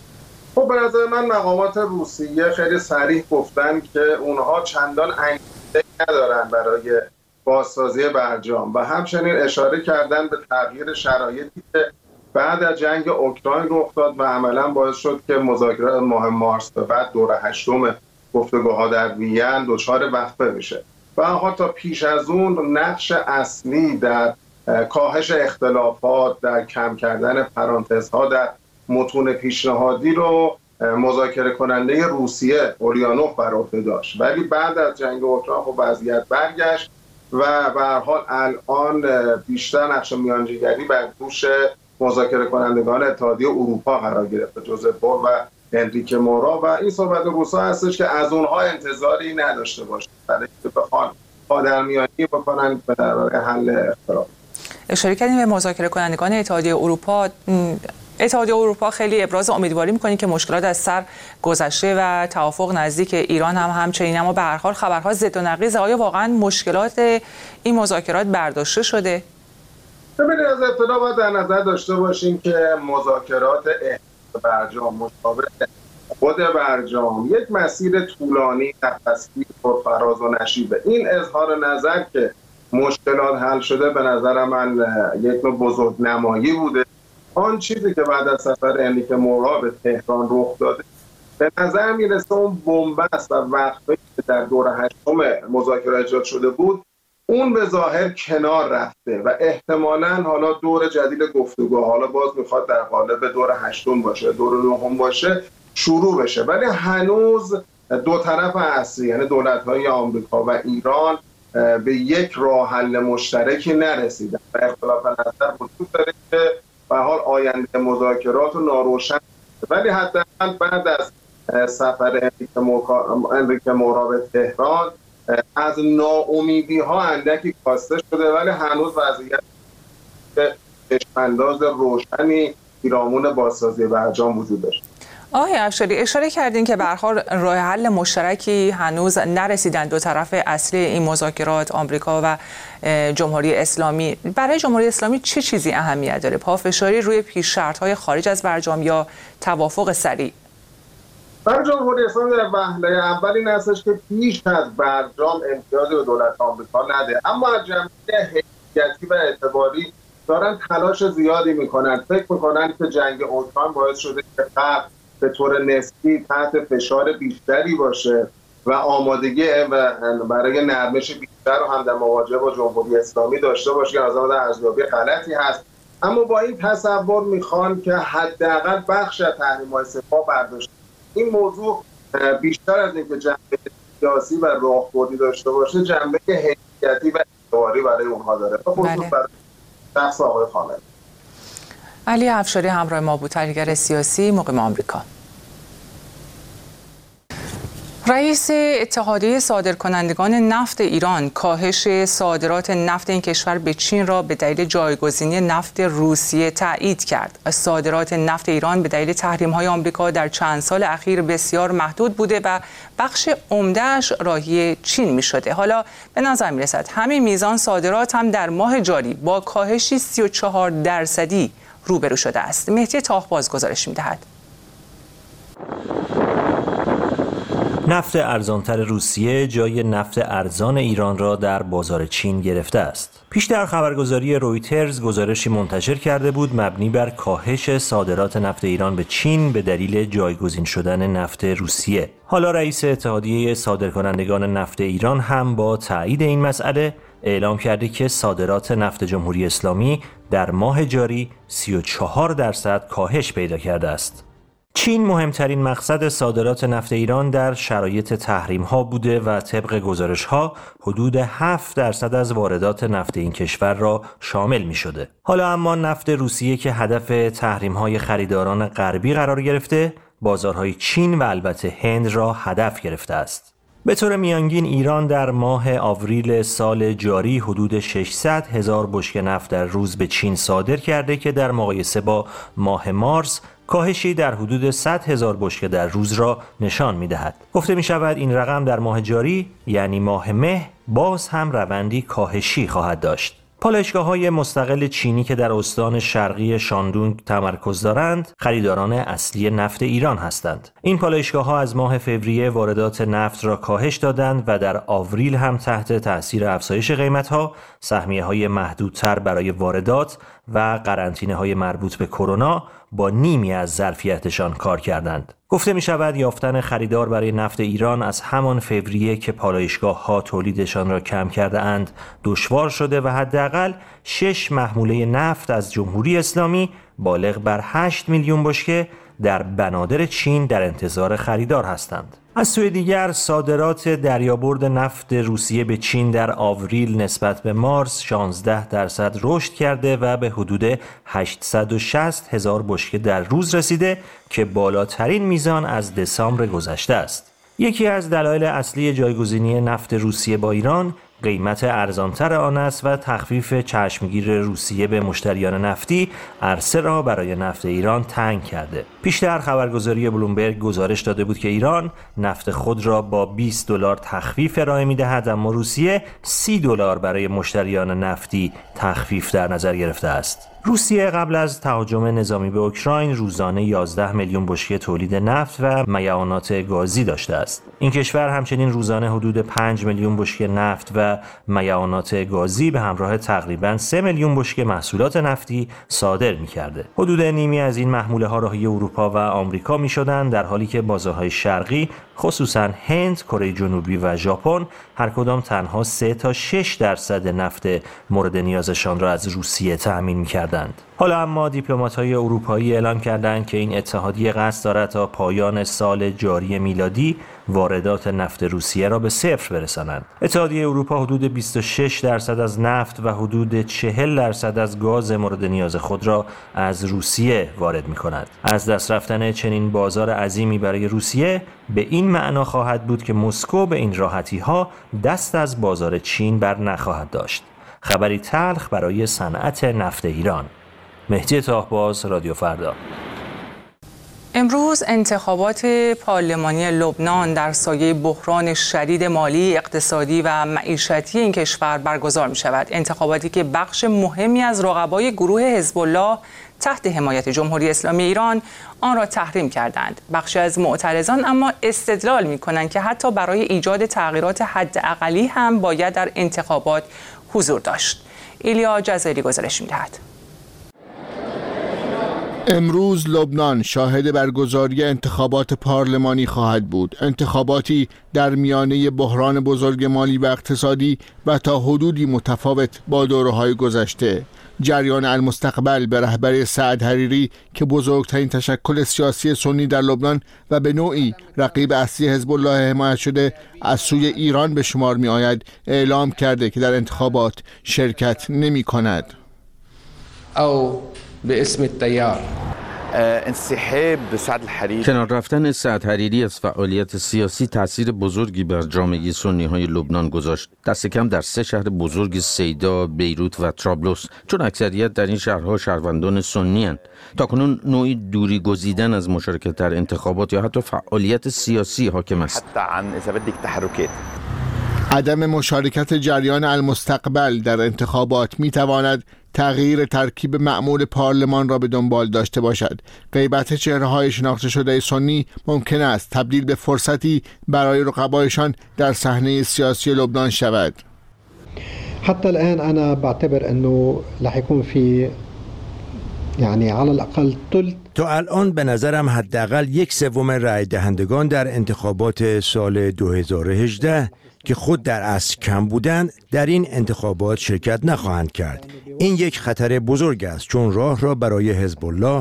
خب به نظر من مقامات روسیه خیلی صریح گفتن که اونها چندان انگیزه ندارن برای بازسازی برجام و همچنین اشاره کردن به تغییر شرایطی که بعد از جنگ اوکراین رخ داد و عملا باعث شد که مذاکرات ماه مارس به بعد دور هشتم گفتگوها در وین دچار وقفه میشه و حتی پیش از اون نقش اصلی در کاهش اختلافات، در کم کردن پرانتزها در متون پیشنهادی رو مذاکره کننده روسیه اولیانوف بر عهده داشت، ولی بعد از جنگ اوکراین خب وضعیت برگشت و به هر حال الان بیشتر نقش میانجیگری بر دوش مذاکره کنندگان اتحادیه اروپا قرار گرفته، جوزپ بور و انریکه مورا، و این صحبت روسا هستش که از اونها انتظاری نداشته باشه برای اینکه بخوان پادرمیانی بکنن برای حل اختلاف. اشاره کردیم به مذاکره کنندگان اتحادیه اروپا. اتحادیه اروپا خیلی ابراز امیدواری می‌کنه که مشکلات از سر گذشته و توافق نزدیک ایران هم همچنین، اما به هر حال خبرها ضد و نقیض. آیا واقعا مشکلات این مذاکرات برداشته شده؟ ببینید، از ابتدا باید در نظر داشته باشیم که مذاکرات برجام مشابه خود برجام یک مسیر طولانی، نفسگیر، پرفراز و نشیبه. این اظهار نظر که مشکلات حل شده به نظر من یک نوع بزرگنمایی بوده. آن چیزی که بعد از سفر انریکه مورا به تهران رخ داده به نظر میرسه اون بنبست و وقفه‌ای که در دور هشتم مذاکرات ایجاد شده بود اون به ظاهر کنار رفته و احتمالاً حالا دور جدید گفتگو، حالا باز میخواد در قالب دور هشتم باشه، دور نهم باشه، شروع بشه، ولی هنوز دو طرف اصلی یعنی دولت‌های آمریکا و ایران به یک راه حل مشترکی نرسیدن و اختلاف نظر وجود داره که به حال آینده مذاکرات ناروشن، ولی حداقل بعد از سفر انریکه مورا به تهران از ناامیدی ها اندکی کاسته شده، ولی هنوز وضعیت چشم‌انداز روشنی پیرامون بازسازی برجام وجود داشت. آقای افشاری، اشاره کردین که به هر حال راه حل مشترکی هنوز نرسیدن دو طرف اصلی این مذاکرات، آمریکا و جمهوری اسلامی. برای جمهوری اسلامی چه چیزی اهمیت داره؟ پافشاری روی پیش شرط‌های خارج از برجام یا توافق سریع؟ برای جمهوری اسلامی در وهله اول این هستش که پیش از برجام امتیازی به دولت آمریکا نده، اما از جنبه حیثیتی و اعتباری دارن تلاش زیادی میکنن. فکر میکنن که جنگ اوکراین باعث شده که غرب به طور نسبی تحت فشار بیشتری باشه و آمادگی برای نرمش بیشتر رو هم در مواجهه با جمهوری اسلامی داشته باشه که از نظر ارزیابی غلطی هست. اما با این تصور میخوان که حداقل بخش از تحریم‌های سپاه برداشته. این موضوع بیشتر از اینکه جنبه سیاسی و راهبردی داشته باشه، جنبه حیثیتی و اعتباری برای اونها داره، خصوصا برای شخص آقای خامنه‌ای. علی افشاری همراه ما بود، تحلیلگر سیاسی مقیم آمریکا. رئیس اتحادیه صادرکنندگان نفت ایران کاهش صادرات نفت این کشور به چین را به دلیل جایگزینی نفت روسیه تایید کرد. صادرات نفت ایران به دلیل تحریم‌های آمریکا در چند سال اخیر بسیار محدود بوده و بخش عمده‌اش راهی چین می‌شده. حالا به نظر می‌رسد همین میزان صادرات هم در ماه جاری با کاهشی 34% روبرو شده است. مهدی تاهباز گزارش می‌دهد. نفت ارزانتر روسیه جای نفت ارزان ایران را در بازار چین گرفته است. پیشتر خبرگزاری رویترز گزارشی منتشر کرده بود مبنی بر کاهش صادرات نفت ایران به چین به دلیل جایگزین شدن نفت روسیه. حالا رئیس اتحادیه صادرکنندگان نفت ایران هم با تایید این مسئله اعلام کرده که صادرات نفت جمهوری اسلامی در ماه جاری 34% کاهش پیدا کرده است. چین مهمترین مقصد صادرات نفت ایران در شرایط تحریم‌ها بوده و طبق گزارش‌ها حدود 7% از واردات نفت این کشور را شامل می‌شده. حالا اما نفت روسیه که هدف تحریم‌های خریداران غربی قرار گرفته، بازارهای چین و البته هند را هدف گرفته است. به طور میانگین ایران در ماه آوریل سال جاری حدود 600,000 بشکه نفت در روز به چین صادر کرده که در مقایسه با ماه مارس کاهشی در حدود 100,000 بشکه در روز را نشان می‌دهد. گفته می‌شود این رقم در ماه جاری یعنی ماه مه باز هم روندی کاهشی خواهد داشت. پالایشگاه‌های مستقل چینی که در استان شرقی شاندونگ تمرکز دارند، خریداران اصلی نفت ایران هستند. این پالایشگاه‌ها از ماه فوریه واردات نفت را کاهش دادند و در آوریل هم تحت تأثیر افزایش قیمت‌ها، سهمیه‌های محدودتر برای واردات و قرنطینه‌های مربوط به کرونا با نیمی از ظرفیتشان کار کردند. گفته می شود یافتن خریدار برای نفت ایران از همان فوریه که پالایشگاه‌ها تولیدشان را کم کرده اند دشوار شده و حداقل 6 محموله نفت از جمهوری اسلامی بالغ بر 8 میلیون بشکه در بنادر چین در انتظار خریدار هستند. از سوی دیگر صادرات دریابرد نفت روسیه به چین در آوریل نسبت به مارس 16% رشد کرده و به حدود 860,000 بشکه در روز رسیده که بالاترین میزان از دسامبر گذشته است. یکی از دلایل اصلی جایگزینی نفت روسیه با ایران قیمت ارزانتر آن است و تخفیف چشمگیر روسیه به مشتریان نفتی عرصه را برای نفت ایران تنگ کرده. پیشتر خبرگزاری بلومبرگ گزارش داده بود که ایران نفت خود را با $20 تخفیف ارائه می‌دهد، اما روسیه $30 برای مشتریان نفتی تخفیف در نظر گرفته است. روسیه قبل از تهاجم نظامی به اوکراین روزانه 11 میلیون بشکه تولید نفت و میعانات گازی داشته است. این کشور همچنین روزانه حدود 5 میلیون بشکه نفت و میعانات گازی به همراه تقریباً 3 میلیون بشکه محصولات نفتی صادر می‌کرده. حدود نیمی از این محموله‌ها راهی اروپا و آمریکا می‌شدند، در حالی که بازارهای شرقی خصوصاً هند، کره جنوبی و ژاپن هر کدام تنها 3 تا 6% نفت مورد نیازشان را از روسیه تأمین می‌کردند. حالا اما دیپلمات‌های اروپایی اعلام کردند که این اتحادیه قصد دارد تا پایان سال جاری میلادی واردات نفت روسیه را به صفر برسانند. اتحادیه اروپا حدود 26% از نفت و حدود 40% از گاز مورد نیاز خود را از روسیه وارد می‌کند. از دست رفتن چنین بازار عظیمی برای روسیه به این معنا خواهد بود که مسکو به این راحتی‌ها دست از بازار چین بر نخواهد داشت. خبری تلخ برای صنعت نفت ایران. مهدی طاهباز، رادیو فردا. امروز انتخابات پارلمانی لبنان در سایه بحران شدید مالی، اقتصادی و معیشتی این کشور برگزار می شود. انتخاباتی که بخش مهمی از رقبای گروه حزب الله تحت حمایت جمهوری اسلامی ایران آن را تحریم کردند. بخشی از معترضان اما استدلال می کنند که حتی برای ایجاد تغییرات حداقلی هم باید در انتخابات حضور داشت. ایلیا جزایری گزارش می دهد. امروز لبنان شاهد برگزاری انتخابات پارلمانی خواهد بود. انتخاباتی در میانه بحران بزرگ مالی و اقتصادی و تا حدودی متفاوت با دوره‌های گذشته. جریان المستقبل به رهبری سعد حریری که بزرگترین تشکل سیاسی سنی در لبنان و به نوعی رقیب اصلی حزب الله حمایت شده از سوی ایران به شمار می آید، اعلام کرده که در انتخابات شرکت نمی کند. او به اسم التیار انسحاب سعد الحریری. کنار رفتن سعد حریری از فعالیت سیاسی تاثیر بزرگی بر جامعه سنی های لبنان گذاشت، دست کم در 3 شهر بزرگ سیدا، بیروت و طرابلس، چون اکثریت در این شهرها شهروندان سنی اند. تاکنون نوعی دوری گزیدن از مشارکت در انتخابات یا حتی فعالیت سیاسی حاکم است. حتی عن اذا بدك تحرکات. عدم مشارکت جریان المستقبل در انتخابات می تواند تغییر ترکیب معمول پارلمان را به دنبال داشته باشد. غیبت چهره‌های شناخته شده سنی ممکن است تبدیل به فرصتی برای رقبایشان در صحنه سیاسی لبنان شود. حتی الان انا بعتبر انه رح يكون في يعني على الاقل ثلث. تا الان به نظرم حداقل 1/3 رای دهندگان در انتخابات سال 2018 که خود در اصل کم بودند در این انتخابات شرکت نخواهند کرد. این یک خطر بزرگ است، چون راه را برای حزب الله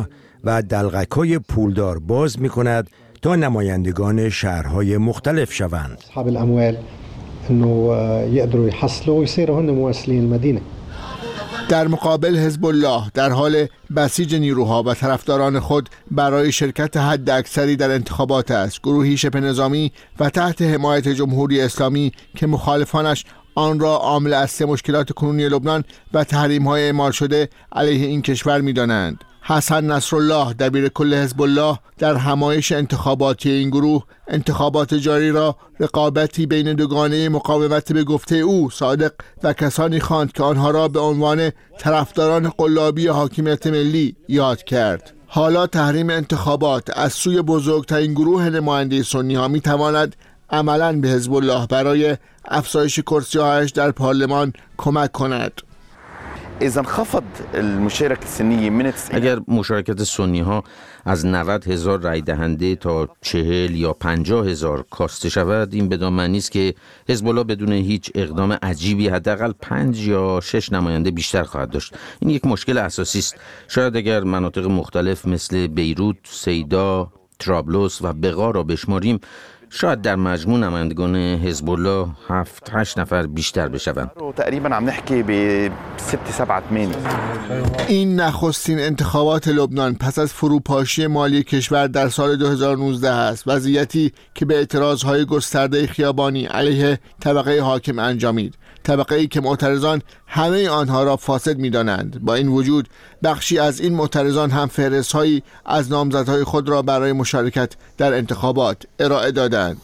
و دلغک‌های پولدار باز می‌کند تا نمایندگان شهرهای مختلف شوند. اصحاب الاموال انه يقدروا يحصلوا ويصيروا هن ممثلين المدينه. در مقابل حزب الله در حال بسیج نیروها و طرفداران خود برای شرکت حد اکثری در انتخابات است. گروهی شبه نظامی و تحت حمایت جمهوری اسلامی که مخالفانش آن را عامل اصلی مشکلات کنونی لبنان و تحریم‌های اعمال شده علیه این کشور می‌دانند. حسن نصرالله دبیر کل حزب الله در همایش انتخاباتی این گروه انتخابات جاری را رقابتی بین دوگانه مقاومت به گفته او صادق و کسانی خواند که آنها را به عنوان طرفداران قلابی حاکمیت ملی یاد کرد. حالا تحریم انتخابات از سوی بزرگترین گروه نماینده سنی ها می تواند عملاً به حزب الله برای افزایش کرسی‌هایش در پارلمان کمک کند. اگر مشارکت سنی ها از 90,000 رای دهنده تا 40 یا 50,000 کاسته شود، این بدان معنی است که حزب الله بدون هیچ اقدام عجیبی حداقل 5 یا 6 نماینده بیشتر خواهد داشت. این یک مشکل اساسی است. شاید اگر مناطق مختلف مثل بیروت، سیدا، ترابلوس و بقا را بشماریم، شاید در مجموع نمایندگان حزب الله 7-8 نفر بیشتر بشوند. تقریبا عم نحكي ب 6-7-8. این نخستین انتخابات لبنان پس از فروپاشی مالی کشور در سال 2019 است، وضعیتی که به اعتراضهای گسترده خیابانی علیه طبقه حاکم انجامید، طبقه‌ای که معترضان همه آنها را فاسد می‌دانند. با این وجود بخشی از این معترضان هم فهرست‌هایی از نامزدهای خود را برای مشارکت در انتخابات ارائه دادند.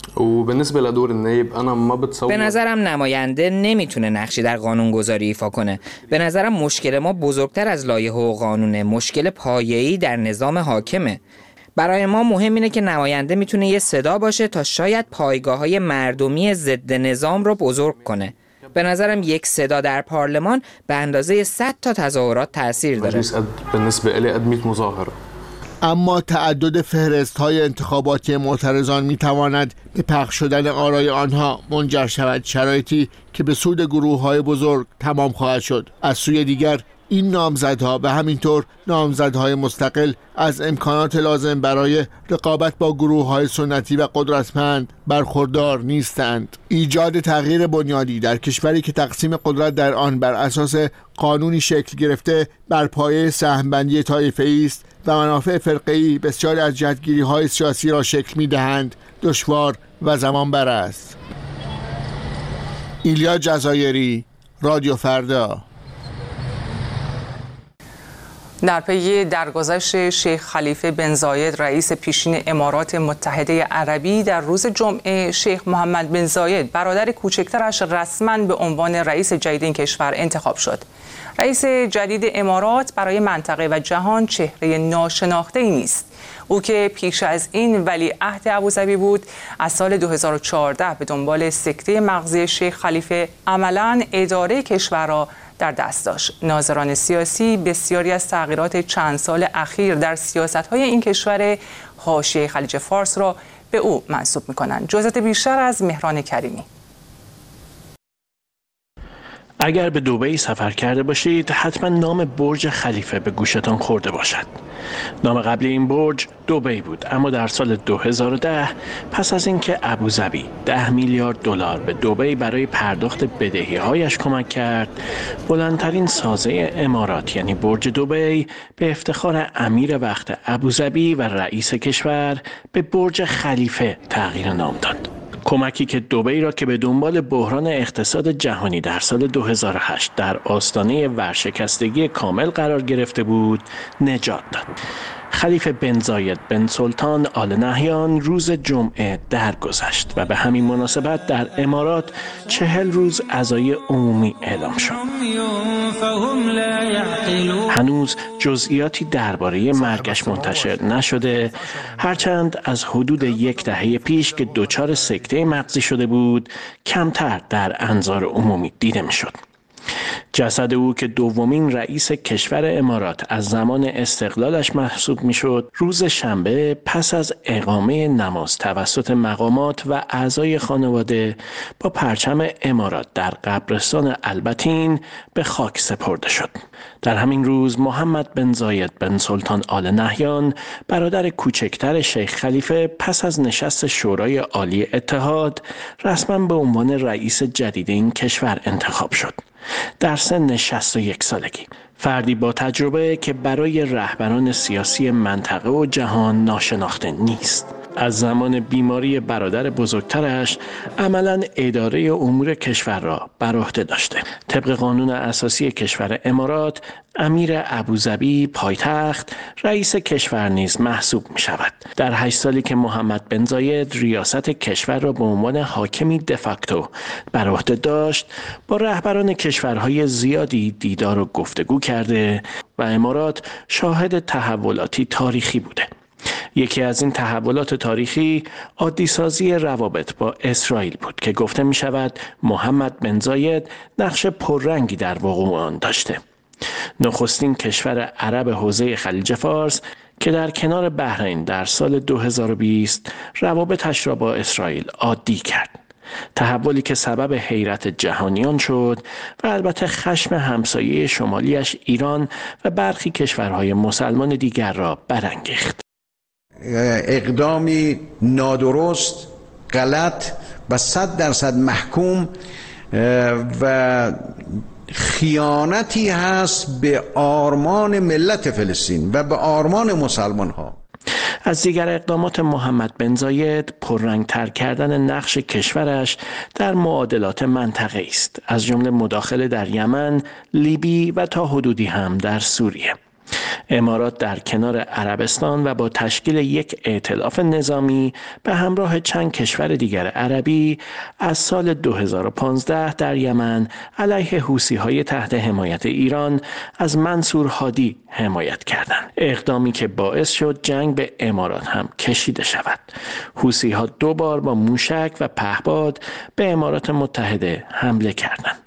به نظرم نماینده نمیتونه نقشی در قانونگذاری ایفا کنه. به نظرم مشکل ما بزرگتر از لایحه و قانونه، مشکل پایه‌ای در نظام حاکمه. برای ما مهم اینه که نماینده میتونه یه صدا باشه تا شاید پایگاه‌های مردمی ضد نظام رو بزرگ کنه. به نظرم یک صدا در پارلمان به اندازه 100 تا تظاهرات تأثیر داره. اما تعدد فهرست‌های انتخاباتی معترضان می‌تواند به پخش شدن آرای آنها منجر شود، شرایطی که به سود گروه‌های بزرگ تمام خواهد شد. از سوی دیگر این نامزدها و همینطور نامزدهای مستقل از امکانات لازم برای رقابت با گروه‌های سنتی و قدرتمند برخوردار نیستند. ایجاد تغییر بنیادی در کشوری که تقسیم قدرت در آن بر اساس قانونی شکل گرفته بر پایه سهم‌بندی طایفه‌ای است و منافع فرقه‌ای بسیاری از جهتگیری‌های سیاسی را شکل می‌دهند، دشوار و زمانبر است. ایلیا جزایری، رادیو فردا. در پی درگذشت شیخ خلیفه بن زاید رئیس پیشین امارات متحده عربی در روز جمعه، شیخ محمد بن زاید برادر کوچکترش رسما به عنوان رئیس جدید این کشور انتخاب شد. رئیس جدید امارات برای منطقه و جهان چهره ناشناخته‌ای نیست. او که پیش از این ولیعهد ابوظبی بود، از سال 2014 به دنبال سکته مغزی شیخ خلیفه عملاً اداره کشور را در دست داشت. ناظران سیاسی بسیاری از تغییرات چند سال اخیر در سیاست‌های این کشور حاشیه خلیج فارس را به او منسوب می‌کنند. جزئیات بیشتر از مهران کریمی. اگر به دبی سفر کرده باشید، حتما نام برج خلیفه به گوشتان خورده باشد. نام قبلی این برج دبی بود، اما در سال 2010 پس از اینکه ابوظبی 10 میلیارد دلار به دبی برای پرداخت بدهی‌هایش کمک کرد، بلندترین سازه امارات یعنی برج دبی به افتخار امیر وقت ابوظبی و رئیس کشور به برج خلیفه تغییر نام داد. کمکی که دبی را که به دنبال بحران اقتصاد جهانی در سال 2008 در آستانه ورشکستگی کامل قرار گرفته بود، نجات داد. خلیفه بن زاید بن سلطان آل نهیان روز جمعه درگذشت و به همین مناسبت در امارات 40 روز عزای عمومی اعلام شد. هنوز جزئیاتی درباره مرگش منتشر نشده، هرچند از حدود 10 دهه پیش که دچار سکته مغزی شده بود، کمتر در انظار عمومی دیده می‌شد. جسد او که دومین رئیس کشور امارات از زمان استقلالش محسوب میشد، روز شنبه پس از اقامه نماز توسط مقامات و اعضای خانواده با پرچم امارات در قبرستان البتین به خاک سپرده شد. در همین روز محمد بن زاید بن سلطان آل نهیان برادر کوچکتر شیخ خلیفه پس از نشست شورای عالی اتحاد رسما به عنوان رئیس جدید این کشور انتخاب شد. در سن 61 سالگی، فردی با تجربه که برای رهبران سیاسی منطقه و جهان ناشناخته نیست. از زمان بیماری برادر بزرگترش عملاً اداره امور کشور را بر عهده داشته. طبق قانون اساسی کشور امارات، امیر ابوظبی پایتخت رئیس کشور نیز محسوب می شود. در 8 سالی که محمد بن زاید ریاست کشور را به عنوان حاکمی دفاکتو بر عهده داشت، با رهبران کشورهای زیادی دیدار و گفتگو کرده و امارات شاهد تحولاتی تاریخی بوده. یکی از این تحولات تاریخی عادی‌سازی روابط با اسرائیل بود که گفته می شود محمد بن زاید نقش پررنگی در وقوع آن داشته. نخستین کشور عرب حوزه خلیج فارس که در کنار بحرین در سال 2020 روابطش را با اسرائیل عادی کرد. تحولی که سبب حیرت جهانیان شد و البته خشم همسایه شمالیش ایران و برخی کشورهای مسلمان دیگر را برانگیخت. اقدامی نادرست، غلط و 100% محکوم و خیانتی هست به آرمان ملت فلسطین و به آرمان مسلمان ها. از دیگر اقدامات محمد بن زاید پررنگ‌تر کردن نقش کشورش در معادلات منطقه‌ای است، از جمله مداخله در یمن، لیبی و تا حدودی هم در سوریه. امارات در کنار عربستان و با تشکیل یک ائتلاف نظامی به همراه چند کشور دیگر عربی از سال 2015 در یمن علیه حوثی‌های تحت حمایت ایران از منصور هادی حمایت کردند. اقدامی که باعث شد جنگ به امارات هم کشیده شود. حوثی‌ها 2 بار با موشک و پهپاد به امارات متحده حمله کردند.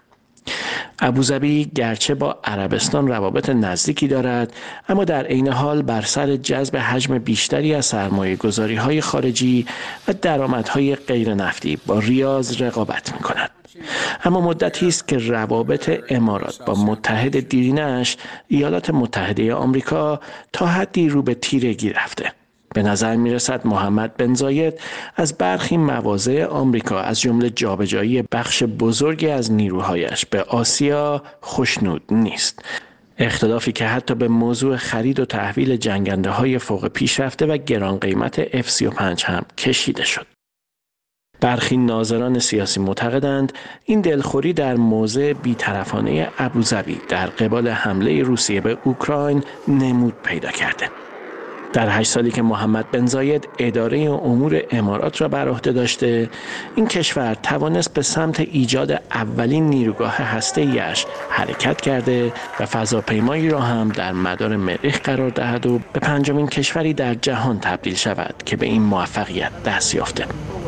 ابوظبی گرچه با عربستان روابط نزدیکی دارد، اما در عین حال بر سر جذب حجم بیشتری از سرمایه‌گذاری‌های خارجی و درآمدهای غیر نفتی با ریاض رقابت می‌کند. اما مدتی است که روابط امارات با متحد دیرینه‌اش ایالات متحده آمریکا تا حدی رو به تیرگی رفته. به نظر می‌رسد محمد بن زاید از برخی مواضع آمریکا از جمله جابجایی بخش بزرگی از نیروهایش به آسیا خوشنود نیست. اختلافی که حتی به موضوع خرید و تحویل جنگنده‌های فوق پیشرفته و گران قیمت F-35 هم کشیده شد. برخی ناظران سیاسی معتقدند این دلخوری در موضع بی‌طرفانه ابوظبی در قبال حمله روسیه به اوکراین نمود پیدا کرده. در 8 سالی که محمد بن زاید اداره امور امارات را بر عهده داشته، این کشور توانست به سمت ایجاد اولین نیروگاه هسته‌ای‌اش حرکت کرده و فضاپیمایی را هم در مدار مریخ قرار دهد و به 5مین کشوری در جهان تبدیل شود که به این موفقیت دست یافته.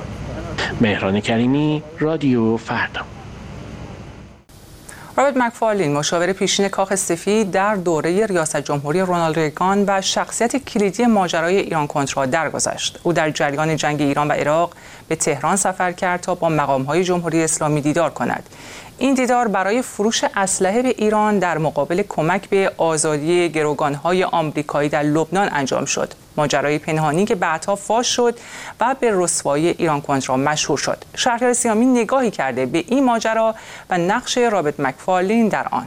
مهران کریمی، رادیو فردا. رابرت مکفارلین، مشاور پیشین کاخ سفید، در دوره ریاست جمهوری رونالد ریگان و شخصیت کلیدی ماجرای ایران کنترا درگذشت. او در جریان جنگ ایران و عراق به تهران سفر کرد تا با مقام‌های جمهوری اسلامی دیدار کند. این دیدار برای فروش اسلحه به ایران در مقابل کمک به آزادی گروگان‌های آمریکایی در لبنان انجام شد. ماجرای پنهانی که بعدها فاش شد و به رسوایی ایران کنترا مشهور شد. شهریار سیامی نگاهی کرده به این ماجرا و نقش رابرت مکفارلین در آن.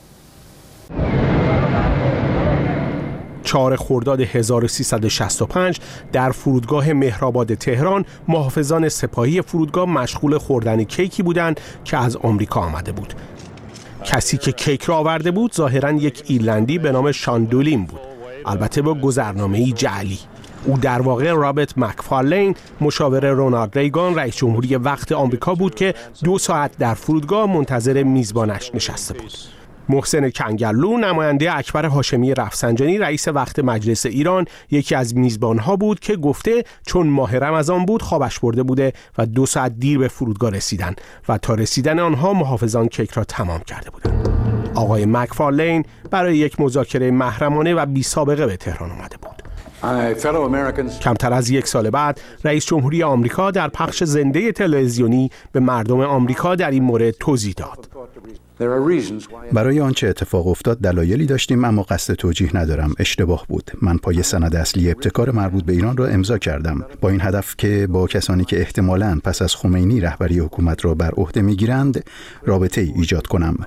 4 خرداد 1365 در فرودگاه مهرآباد تهران محافظان سپاهی فرودگاه مشغول خوردن کیکی بودند که از آمریکا آمده بود. کسی که کیک را آورده بود ظاهراً یک ایرلندی به نام شان دولین بود، البته با گذرنامه‌ای جعلی. او در واقع رابرت مکفارلین، مشاور رونالد ریگان رئیس جمهوری وقت آمریکا بود که 2 ساعت در فرودگاه منتظر میزبانش نشسته بود. محسن کنگرلو، نماینده اکبر هاشمی رفسنجانی رئیس وقت مجلس ایران، یکی از میزبانها بود که گفته چون ماه رمضان بود خوابش برده بوده و 2 ساعت دیر به فرودگاه رسیدن و تا رسیدن آنها محافظان کیک را تمام کرده بودند. آقای مکفارلین برای یک مذاکره محرمانه و بی سابقه به تهران آمده بود. کمتر از 1 سال بعد رئیس جمهوری آمریکا در پخش زنده تلویزیونی به مردم آمریکا در این مورد توضیح داد. برای آنچه اتفاق افتاد دلایلی داشتیم، اما قصد توجیه ندارم. اشتباه بود. من پای سند اصلی ابتکار مربوط به ایران را امضا کردم با این هدف که با کسانی که احتمالاً پس از خمینی رهبری حکومت را بر عهده می‌گیرند رابطه ایجاد کنم.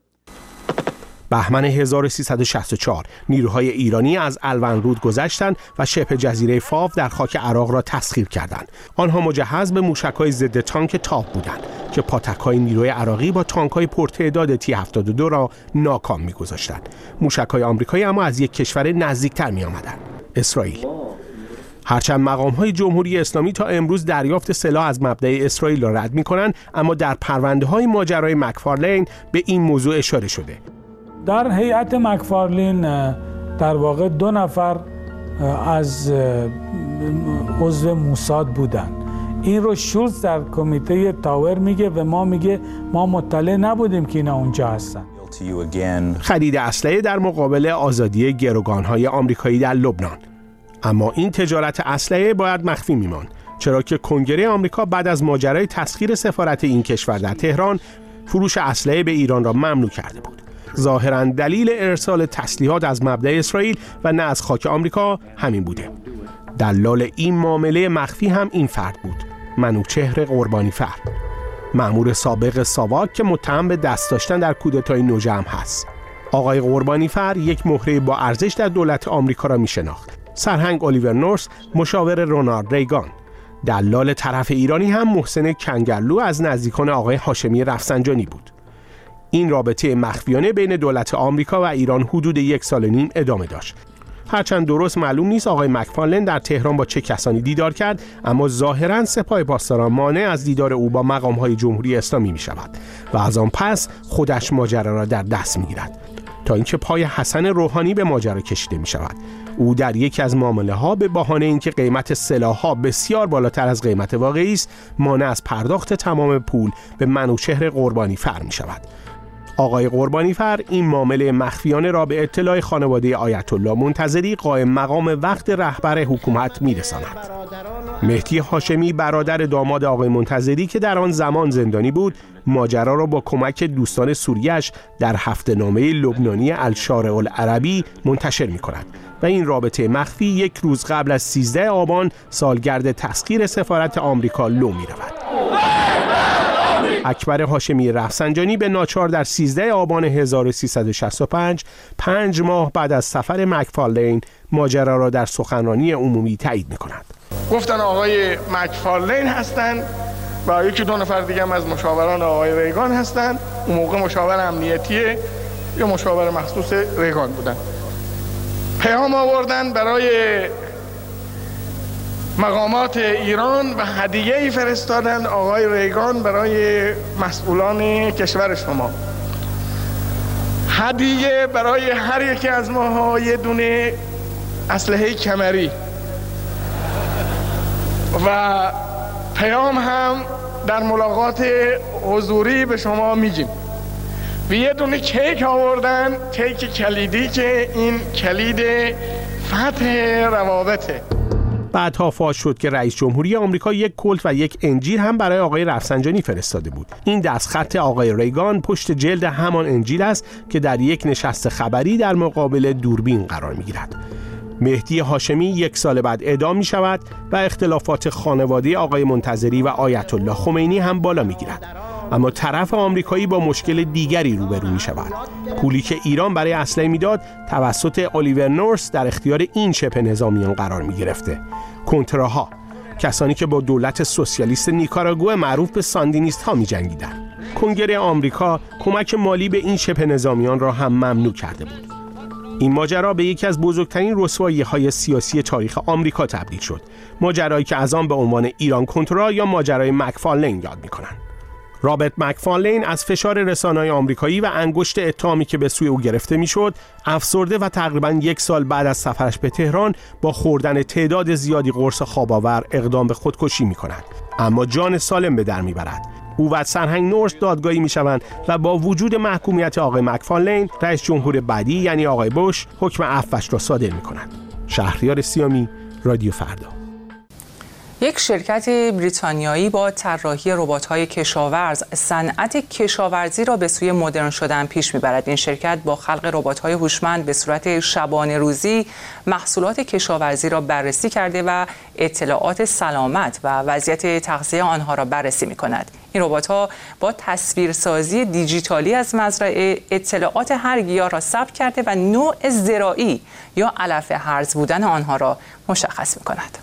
بهمن 1364 نیروهای ایرانی از الونرود گذشتند و شبه جزیره فاو در خاک عراق را تسخیر کردند. آنها مجهز به موشک‌های ضد تانک تاپ بودند که پاتک‌های نیروی عراقی با تانک‌های پرتعداد T-72 را ناکام می‌گذاشتند. موشک‌های آمریکایی اما از یک کشور نزدیکتر می‌آمدند، اسرائیل. هرچند مقام‌های جمهوری اسلامی تا امروز دریافت سلاح از مبدأ اسرائیل را رد می‌کنند، اما در پرونده‌های ماجرای مکفارلین به این موضوع اشاره شده. در هیئت مکفارلین در واقع 2 نفر از عضو موساد بودند. این رو شولز در کمیته تاور میگه و ما میگه ما مطلع نبودیم که اینا اونجا هستن. خرید اسلحه در مقابل آزادی گروگان‌های آمریکایی در لبنان. اما این تجارت اسلحه باید مخفی میماند، چرا که کنگره آمریکا بعد از ماجرای تسخیر سفارت این کشور در تهران فروش اسلحه به ایران را ممنوع کرده بود. ظاهراً دلیل ارسال تسلیحات از مبدأ اسرائیل و نه از خاک آمریکا همین بوده. دلال این معامله مخفی هم این فرد بود، منوچهر قربانیفر، مأمور سابق ساواک که متهم به دست داشتن در کودتای نوجهم هست. آقای قربانیفر یک مهره با ارزش در دولت آمریکا را میشناخت. سرهنگ الیور نورس مشاور رونالد ریگان. دلال طرف ایرانی هم محسن کنگرلو از نزدیکان آقای هاشمی رفسنجانی بود. این رابطه مخفیانه بین دولت آمریکا و ایران حدود 1.5 سال ادامه داشت. هرچند درست معلوم نیست آقای مکفارلین در تهران با چه کسانی دیدار کرد، اما ظاهراً سپاه پاسداران مانع از دیدار او با مقام‌های جمهوری اسلامی می‌شود و از آن پس خودش ماجرا را در دست می‌گیرد تا اینکه پای حسن روحانی به ماجرا کشیده می‌شود. او در یکی از معامله‌ها به بهانه اینکه قیمت سلاح‌ها بسیار بالاتر از قیمت واقعی است، مانع از پرداخت تمام پول به منوچهر قربانیفر می‌شود. آقای قربانیفر این معامله مخفیانه را به اطلاع خانواده آیت الله منتظری قائم مقام وقت رهبر حکومت می‌رساند. مهدی هاشمی برادر داماد آقای منتظری که در آن زمان زندانی بود، ماجرا را با کمک دوستان سوریه‌اش در هفته‌نامه لبنانی الشارع العربی منتشر می‌کند و این رابطه مخفی 1 روز قبل از 13 آبان سالگرد تسخیر سفارت آمریکا لو می‌رود. اکبر هاشمی رفسنجانی به ناچار در 13 آبان 1365 5 ماه بعد از سفر مکفارلین ماجرا را در سخنرانی عمومی تایید می‌کند. گفتن آقای مکفارلین هستند و 1-2 نفر دیگه هم از مشاوران آقای ریگان هستند. اون موقع مشاور امنیتی یا مشاور مخصوص ریگان بودن. پیام آوردن برای مقامات ایران و هدیه‌ای فرستادن آقای ریگان برای مسئولان کشور شما. هدیه برای هر یکی از ماها یه دونه اسلحه کمری و پیام هم در ملاقات حضوری به شما میگیم. و یه دونه کیک آوردن، کیک کلیدی که این کلید فتح روابطه. بعدها فاش شد که رئیس جمهوری آمریکا 1 کلت و 1 انجیل هم برای آقای رفسنجانی فرستاده بود. این دستخط آقای ریگان پشت جلد همان انجیل است که در یک نشست خبری در مقابل دوربین قرار می‌گیرد. مهدی هاشمی 1 سال بعد اعدام می شود و اختلافات خانواده آقای منتظری و آیت الله خمینی هم بالا می گیرد. اما طرف آمریکایی با مشکل دیگری روبرو می شود. پولی که ایران برای اسلحه میداد توسط الیور نورس در اختیار این شبه نظامیان قرار می گرفته. کنتراها، کسانی که با دولت سوسیالیست نیکاراگوئه معروف به ساندینیست ها می جنگیدند. کنگره آمریکا کمک مالی به این شبه نظامیان را هم ممنوع کرده بود. این ماجرا به یکی از بزرگترین رسوایی‌های سیاسی تاریخ آمریکا تبدیل شد. ماجرایی که از آن به عنوان ایران کنترا یا ماجرای مکفارلین یاد می‌کنند. رابرت مکفارلین از فشار رسانه‌های آمریکایی و انگشت اتهامی که به سوی او گرفته میشد، افسرده و تقریباً 1 سال بعد از سفرش به تهران با خوردن تعداد زیادی قرص خواب‌آور اقدام به خودکشی می‌کند. اما جان سالم به در می‌برد. او و سرهنگ نورس دادگاهی می‌شوند و با وجود محکومیت آقای مکفارلین، رئیس جمهور بعدی یعنی آقای بوش حکم عفوش را صادر می‌کند. شهریار سیامی، رادیو فردا. یک شرکت بریتانیایی با طراحی ربات‌های کشاورز صنعت کشاورزی را به سوی مدرن شدن پیش می‌برد. این شرکت با خلق ربات‌های هوشمند به صورت شبانه روزی محصولات کشاورزی را بررسی کرده و اطلاعات سلامت و وضعیت تغذیه آنها را بررسی می‌کند. این ربات‌ها با تصویرسازی دیجیتالی از مزرعه اطلاعات هر گیاه را ثبت کرده و نوع زراعی یا علف هرز بودن آنها را مشخص می‌کند.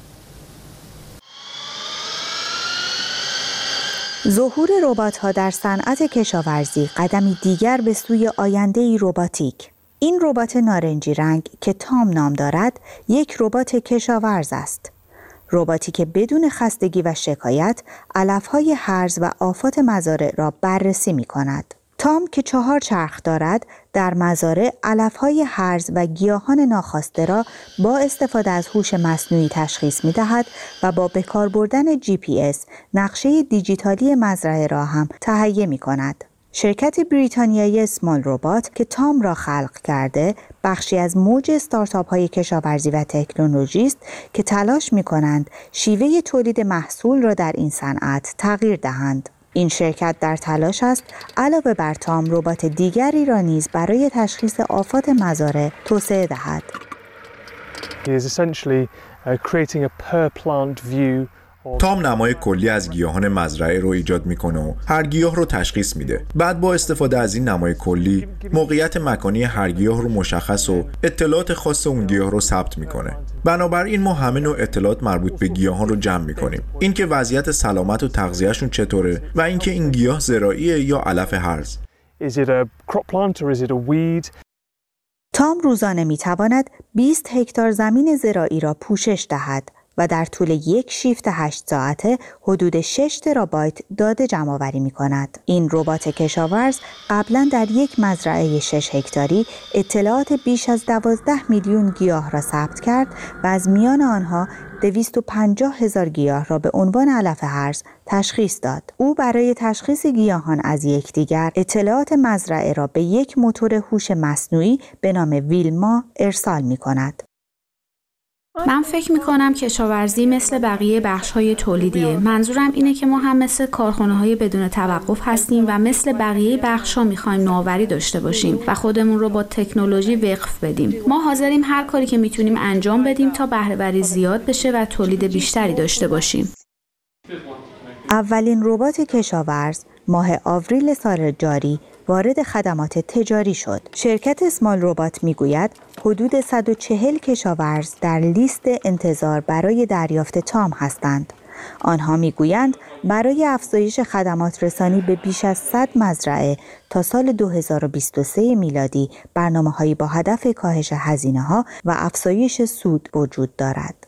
ظهور ربات‌ها در صنعت کشاورزی قدمی دیگر به سوی آینده‌ای رباتیک. این ربات نارنجی رنگ که تام نام دارد، یک ربات کشاورز است. رباتی که بدون خستگی و شکایت علف‌های هرز و آفات مزارع را بررسی می‌کند. تام که 4 چرخ دارد، در مزارع علف‌های هرز و گیاهان ناخواسته را با استفاده از هوش مصنوعی تشخیص می‌دهد و با بکار بردن GPS نقشه دیجیتالی مزرعه را هم تهیه می‌کند. شرکت بریتانیایی اسمال ربات که تام را خلق کرده، بخشی از موج استارتاپ‌های کشاورزی و تکنولوژی است که تلاش می‌کنند شیوه تولید محصول را در این صنعت تغییر دهند. این شرکت در تلاش است علاوه بر تام ربات دیگری را نیز برای تشخیص آفات مزارع توسعه دهد. تام نمای کلی از گیاهان مزرعه رو ایجاد میکنه و هر گیاه رو تشخیص میده. بعد با استفاده از این نمای کلی موقعیت مکانی هر گیاه رو مشخص و اطلاعات خاص اون گیاه رو ثبت میکنه. بنابراین ما همه نوع اطلاعات مربوط به گیاهان رو جمع میکنیم. اینکه وضعیت سلامت و تغذیه‌شون چطوره و اینکه این گیاه زراعیه یا علف هرز. تام روزانه میتواند 20 هکتار زمین زراعی را پوشش دهد و در طول یک شیفت 8 ساعته حدود 6 ترابایت داده جمع‌آوری می‌کند. این ربات کشاورز قبلا در یک مزرعه 6 هکتاری اطلاعات بیش از 12 میلیون گیاه را ثبت کرد و از میان آنها 250,000 گیاه را به عنوان علف هرز تشخیص داد. او برای تشخیص گیاهان از یکدیگر اطلاعات مزرعه را به یک موتور هوش مصنوعی به نام ویلما ارسال می‌کند. من فکر میکنم کشاورزی مثل بقیه بخش‌های تولیدیه. منظورم اینه که ما هم مثل کارخانه‌های بدون توقف هستیم و مثل بقیه بخش‌ها میخوایم نوآوری داشته باشیم و خودمون رو با تکنولوژی وقف بدیم. ما حاضریم هر کاری که میتونیم انجام بدیم تا بهره‌وری زیاد بشه و تولید بیشتری داشته باشیم. اولین ربات کشاورز ماه آوریل سال جاری وارد خدمات تجاری شد. شرکت اسمال ربات میگوید حدود 140 کشاورز در لیست انتظار برای دریافت تام هستند. آنها میگویند برای افزایش خدمات رسانی به بیش از 100 مزرعه تا سال 2023 میلادی برنامه‌هایی با هدف کاهش هزینه‌ها و افزایش سود وجود دارد.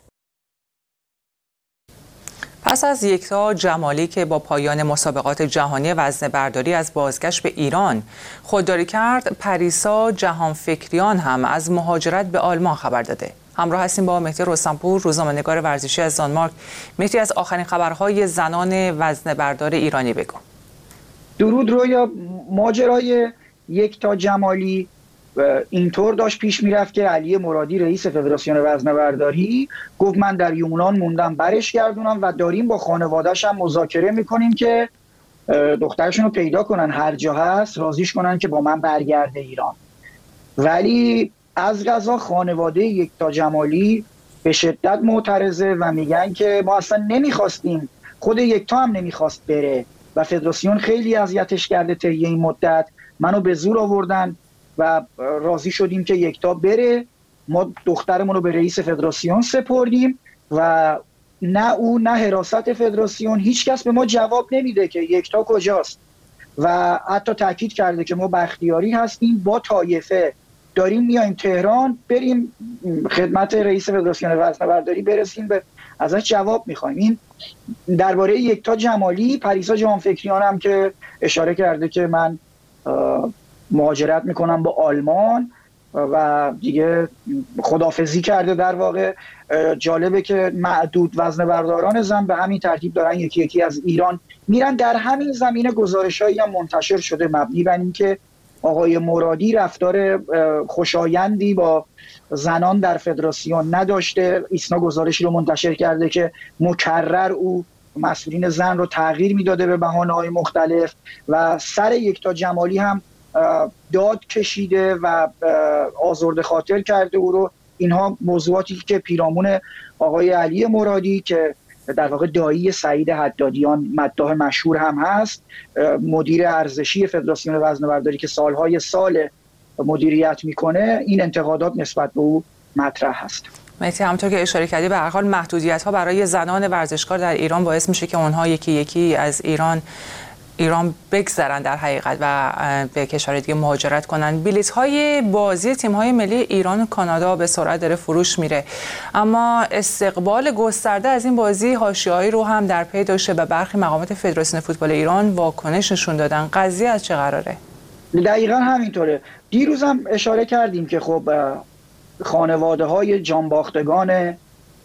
پس از یکتا جمالی که با پایان مسابقات جهانی وزنه‌برداری از بازگشت به ایران خودداری کرد، پریسا جهانفکریان هم از مهاجرت به آلمان خبر داده. همراه هستیم با مهدی رستمپور، روزنامه‌نگار ورزشی از دانمارک. مهدی، از آخرین خبرهای زنان وزنه‌بردار ایرانی بگو. درود رویا. ماجرای یکتا جمالی اینطور داشت پیش میرفت که علی مرادی رئیس فدراسیون وزنه‌برداری گفت من در یونان موندم برش گردونم و داریم با خانواده‌اش هم مذاکره میکنیم که دخترشون رو پیدا کنن، هر جا هست راضیش کنن که با من برگرده ایران. ولی از قضا خانواده یکتا جمالی به شدت معترضه و میگن که ما اصلا نمیخواستیم، خود یکتا هم نمیخواست بره و فدراسیون خیلی اذیتش کرده طی این مدت، منو به زور آوردن و راضی شدیم که یکتا بره. ما دخترمون رو به رئیس فدراسیون سپردیم و نه او نه حراست فدراسیون هیچ کس به ما جواب نمیده که یکتا کجاست و حتی تاکید کرده که ما بختیاری هستیم، با طایفه داریم میایم تهران، بریم خدمت رئیس فدراسیون وزنه‌برداری برسیم به ازش جواب میخوایم. این درباره یکتا جمالی. پریسا جهانفکریان هم که اشاره کرده که من مهاجرت میکنم با آلمان و دیگه خداحافظی کرده. در واقع جالبه که معدود وزنه‌برداران زن به همین ترتیب دارن یکی یکی از ایران میرن. در همین زمینه گزارش‌هایی هم منتشر شده مبنی بر اینکه آقای مرادی رفتار خوشایندی با زنان در فدراسیون نداشته. ایسنا گزارشی رو منتشر کرده که مکرر او مسئولین زن رو تغییر میداده به بهانه‌های مختلف و سر یکتا جمالی هم داد کشیده و آزرده خاطر کرده او رو. اینها موضوعاتی که پیرامون آقای علی مرادی که در واقع دایی سعید حدادیان مداح مشهور هم هست، مدیر ارزشی فدراسیون وزنه‌برداری که سالهای سال مدیریت میکنه، این انتقادات نسبت به او مطرح هست. مهدی، همونطور که اشاره کردی به هر حال محدودیت‌ها برای زنان ورزشکار در ایران باعث میشه که اونها یکی یکی از ایران بگذرن در حقیقت و به کشور دیگه مهاجرت کنن. بلیط‌های بازی تیم‌های ملی ایران و کانادا به سرعت داره فروش میره، اما استقبال گسترده از این بازی حاشیه‌ای رو هم در پی داشته و برخی مقامات فدراسیون فوتبال ایران واکنش نشون دادن. قضیه از چه قراره؟ دقیقاً همینطوره. دیروز هم اشاره کردیم که خب خانواده‌های جانباختگان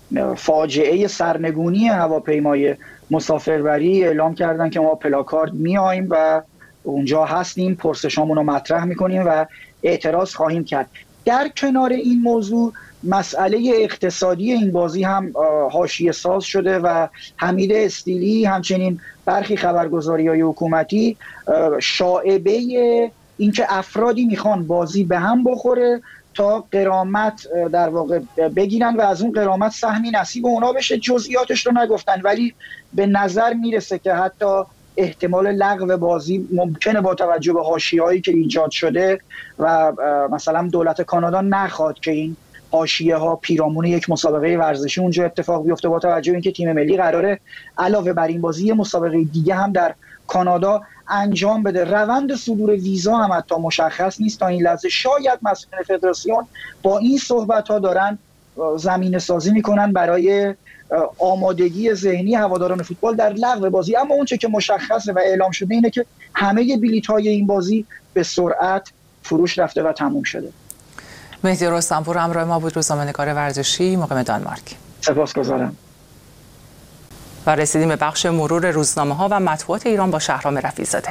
فاجعه سرنگونی هواپیمای مسافربری اعلام کردن که ما پلاکارد میایم و اونجا هستیم، پرسشامون رو مطرح میکنیم و اعتراض خواهیم کرد. در کنار این موضوع مسئله اقتصادی این بازی هم حاشیه ساز شده و حمید استیلی همچنین برخی خبرگزاری‌های حکومتی شایعه اینکه افرادی میخوان بازی به هم بخوره تا غرامت در واقع بگیرن و از اون غرامت سهمی نصیب اونا بشه. جزئیاتش رو نگفتن، ولی به نظر میرسه که حتی احتمال لغو بازی ممکنه با توجه به حاشیه‌هایی که ایجاد شده و مثلا دولت کانادا نخواد که این حاشیه‌ها پیرامون یک مسابقه ورزشی اونجا اتفاق بیفته، با توجه به اینکه تیم ملی قراره علاوه بر این بازی مسابقه دیگه هم در کانادا انجام بده. روند صدور ویزا هم حتی مشخص نیست تا این لحظه. شاید مسئولین فدراسیون با این صحبت‌ها دارن زمینه سازی میکنن برای آمادگی ذهنی هواداران فوتبال در لغو بازی، اما اون چه که مشخصه و اعلام شده اینه که همه بلیط‌های این بازی به سرعت فروش رفته و تموم شده. مهدی رستمپور همراه ما بود، روزنامه‌نگار ورزشی مقیم دانمارک. سپاسگزارم. و رسیدیم به بخش مرور روزنامه‌ها و مطبوعات ایران با شهرام رفیع‌زاده.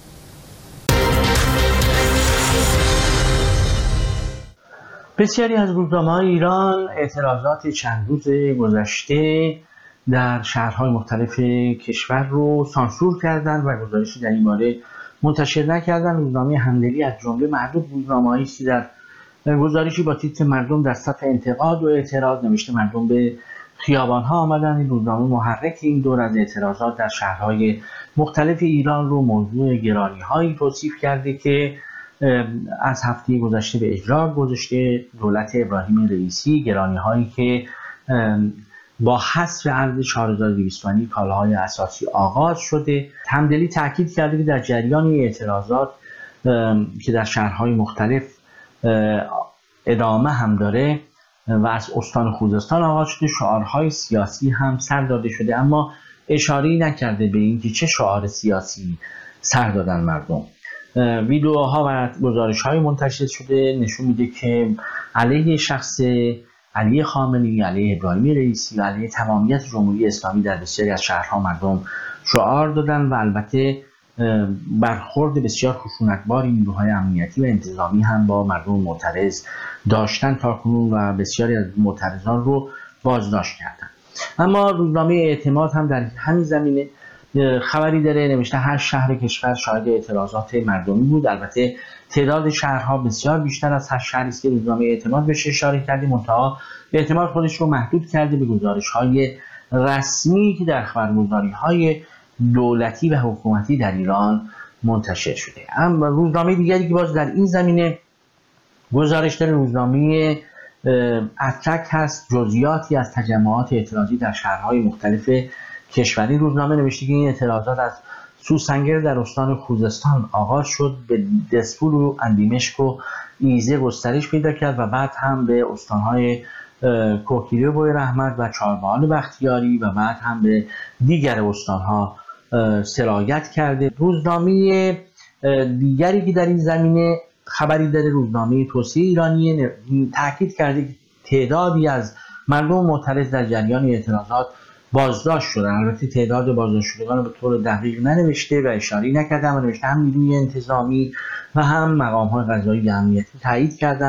بسیاری از روزنامه‌های ایران اعتراضات چند روز گذشته در شهرهای مختلف کشور رو سانسور کردند و گزارشی در این باره منتشر نکردند. روزنامه همدلی از جمله معدود روزنامه‌هایی است که در گزارشی با تیتر مردم در صف انتقاد و اعتراض نوشته مردم به خیابان‌ها آمدند. این روزنامه محرک این دور از اعتراضات در شهرهای مختلف ایران رو موضوع گرانی‌هایی توصیف کرده که از هفته گذشته به اجرا گذاشته دولت ابراهیم رئیسی، گرانی‌هایی که با حذف ارز 4200 تومانی کالاهای اساسی آغاز شده. همدلی تاکید کرده که در جریان اعتراضات که در شهرهای مختلف ادامه هم داره و از استان خوزستان آغاز شده، شعارهای سیاسی هم سر داده شده، اما اشاره‌ای نکرده به اینکه چه شعار سیاسی سر دادن مردم. ویدیوها و گزارش‌های منتشر شده نشون میده که علیه شخص علی خامنه‌ای، علیه ابراهیم رئیسی و علیه تمامیت جمهوری اسلامی در بسیاری از شهرها مردم شعار دادن و البته برخورد بسیار خشونتباری نیروهای امنیتی و انتظامی هم با مردم معترض داشتن تاکنون و بسیاری از معترضان رو بازداشت کردن. اما روزنامه اعتماد هم در همین زمینه خبری داره، نوشته 8 شهر کشور شاهد اعتراضات مردمی بود. البته تعداد شهرها بسیار بیشتر از 8 شهری است که روزنامه اعتماد بهش اشاره کرده، منتها اعتماد خودش رو محدود کرده به گزارش‌های رسمی که در خبرگزاری‌های دولتی و حکومتی در ایران منتشر شده. اما روزنامه دیگری که باز در این زمینه گزارش داره روزنامه اترک هست، جزئیاتی از تجمعات اعتراضی در شهرهای مختلف کشوری. روزنامه نوشته که این اعتراضات از سوسنگر در استان خوزستان آغاز شد، به دسپول و اندیمشک و ایزه گسترش پیدا کرد و بعد هم به استانهای کوکیری و بوی رحمت و چهاربهان بختیاری و بعد هم به دیگر استانها سرایت کرده. روزنامه دیگری که در این زمینه خبری داره روزنامه توسعه ایرانی تاکید کرده که تعدادی از مردم معترض در جریان اعتراضات بازداشت شدن. البته تعداد بازداشت شدگان رو به طور دقیق ننوشته و اشاره نکرده، اما نوشته هم نیروی انتظامی و هم مقام‌های قضایی و امنیتی تایید کردند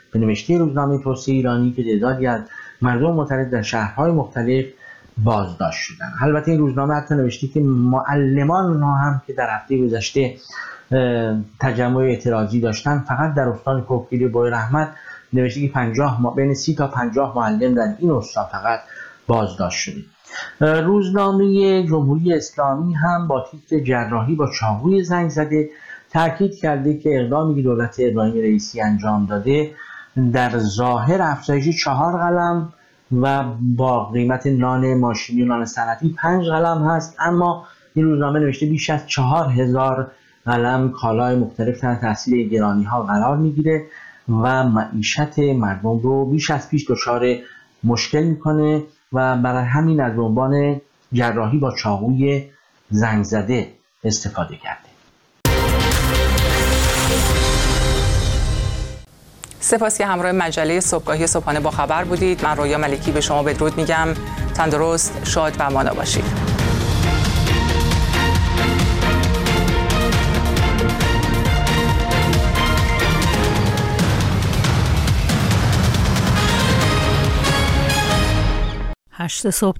به نوشته روزنامه توسعه ایرانی که تعدادی از مردم معترض در شهرهای مختلف بازداشت شدند. البته این روزنامه حتی نوشته که معلمان هم که در هفته گذشته تجمع اعتراضی داشتن فقط در استان کوکیل بویراحمد نوشته که بین 30 تا 50 معلم در این استان فقط بازداشت شده. روزنامه جمهوری اسلامی هم با تیتر جراحی با چاقوی زنگ زده تاکید کرده که اقدامی که دولت ابراهیم رئیسی انجام داده در ظاهر افزایش 4 قلم و با قیمت نان ماشینی و نان صنعتی 5 قلم هست، اما این روزنامه نوشته بیش از 4000 قلم کالای مختلف تحت تاثیر گرانی ها قرار میگیره و معیشت مردم رو بیش از پیش دچار مشکل میکنه و برای همین از عنوان جراحی با چاقوی زنگ زده استفاده کرده. سپاس که همراه مجله صبحگاهی صبحانه با خبر بودید. من رویا ملکی به شما بدرود میگم. تندرست، شاد و مانا باشید. هشت صبح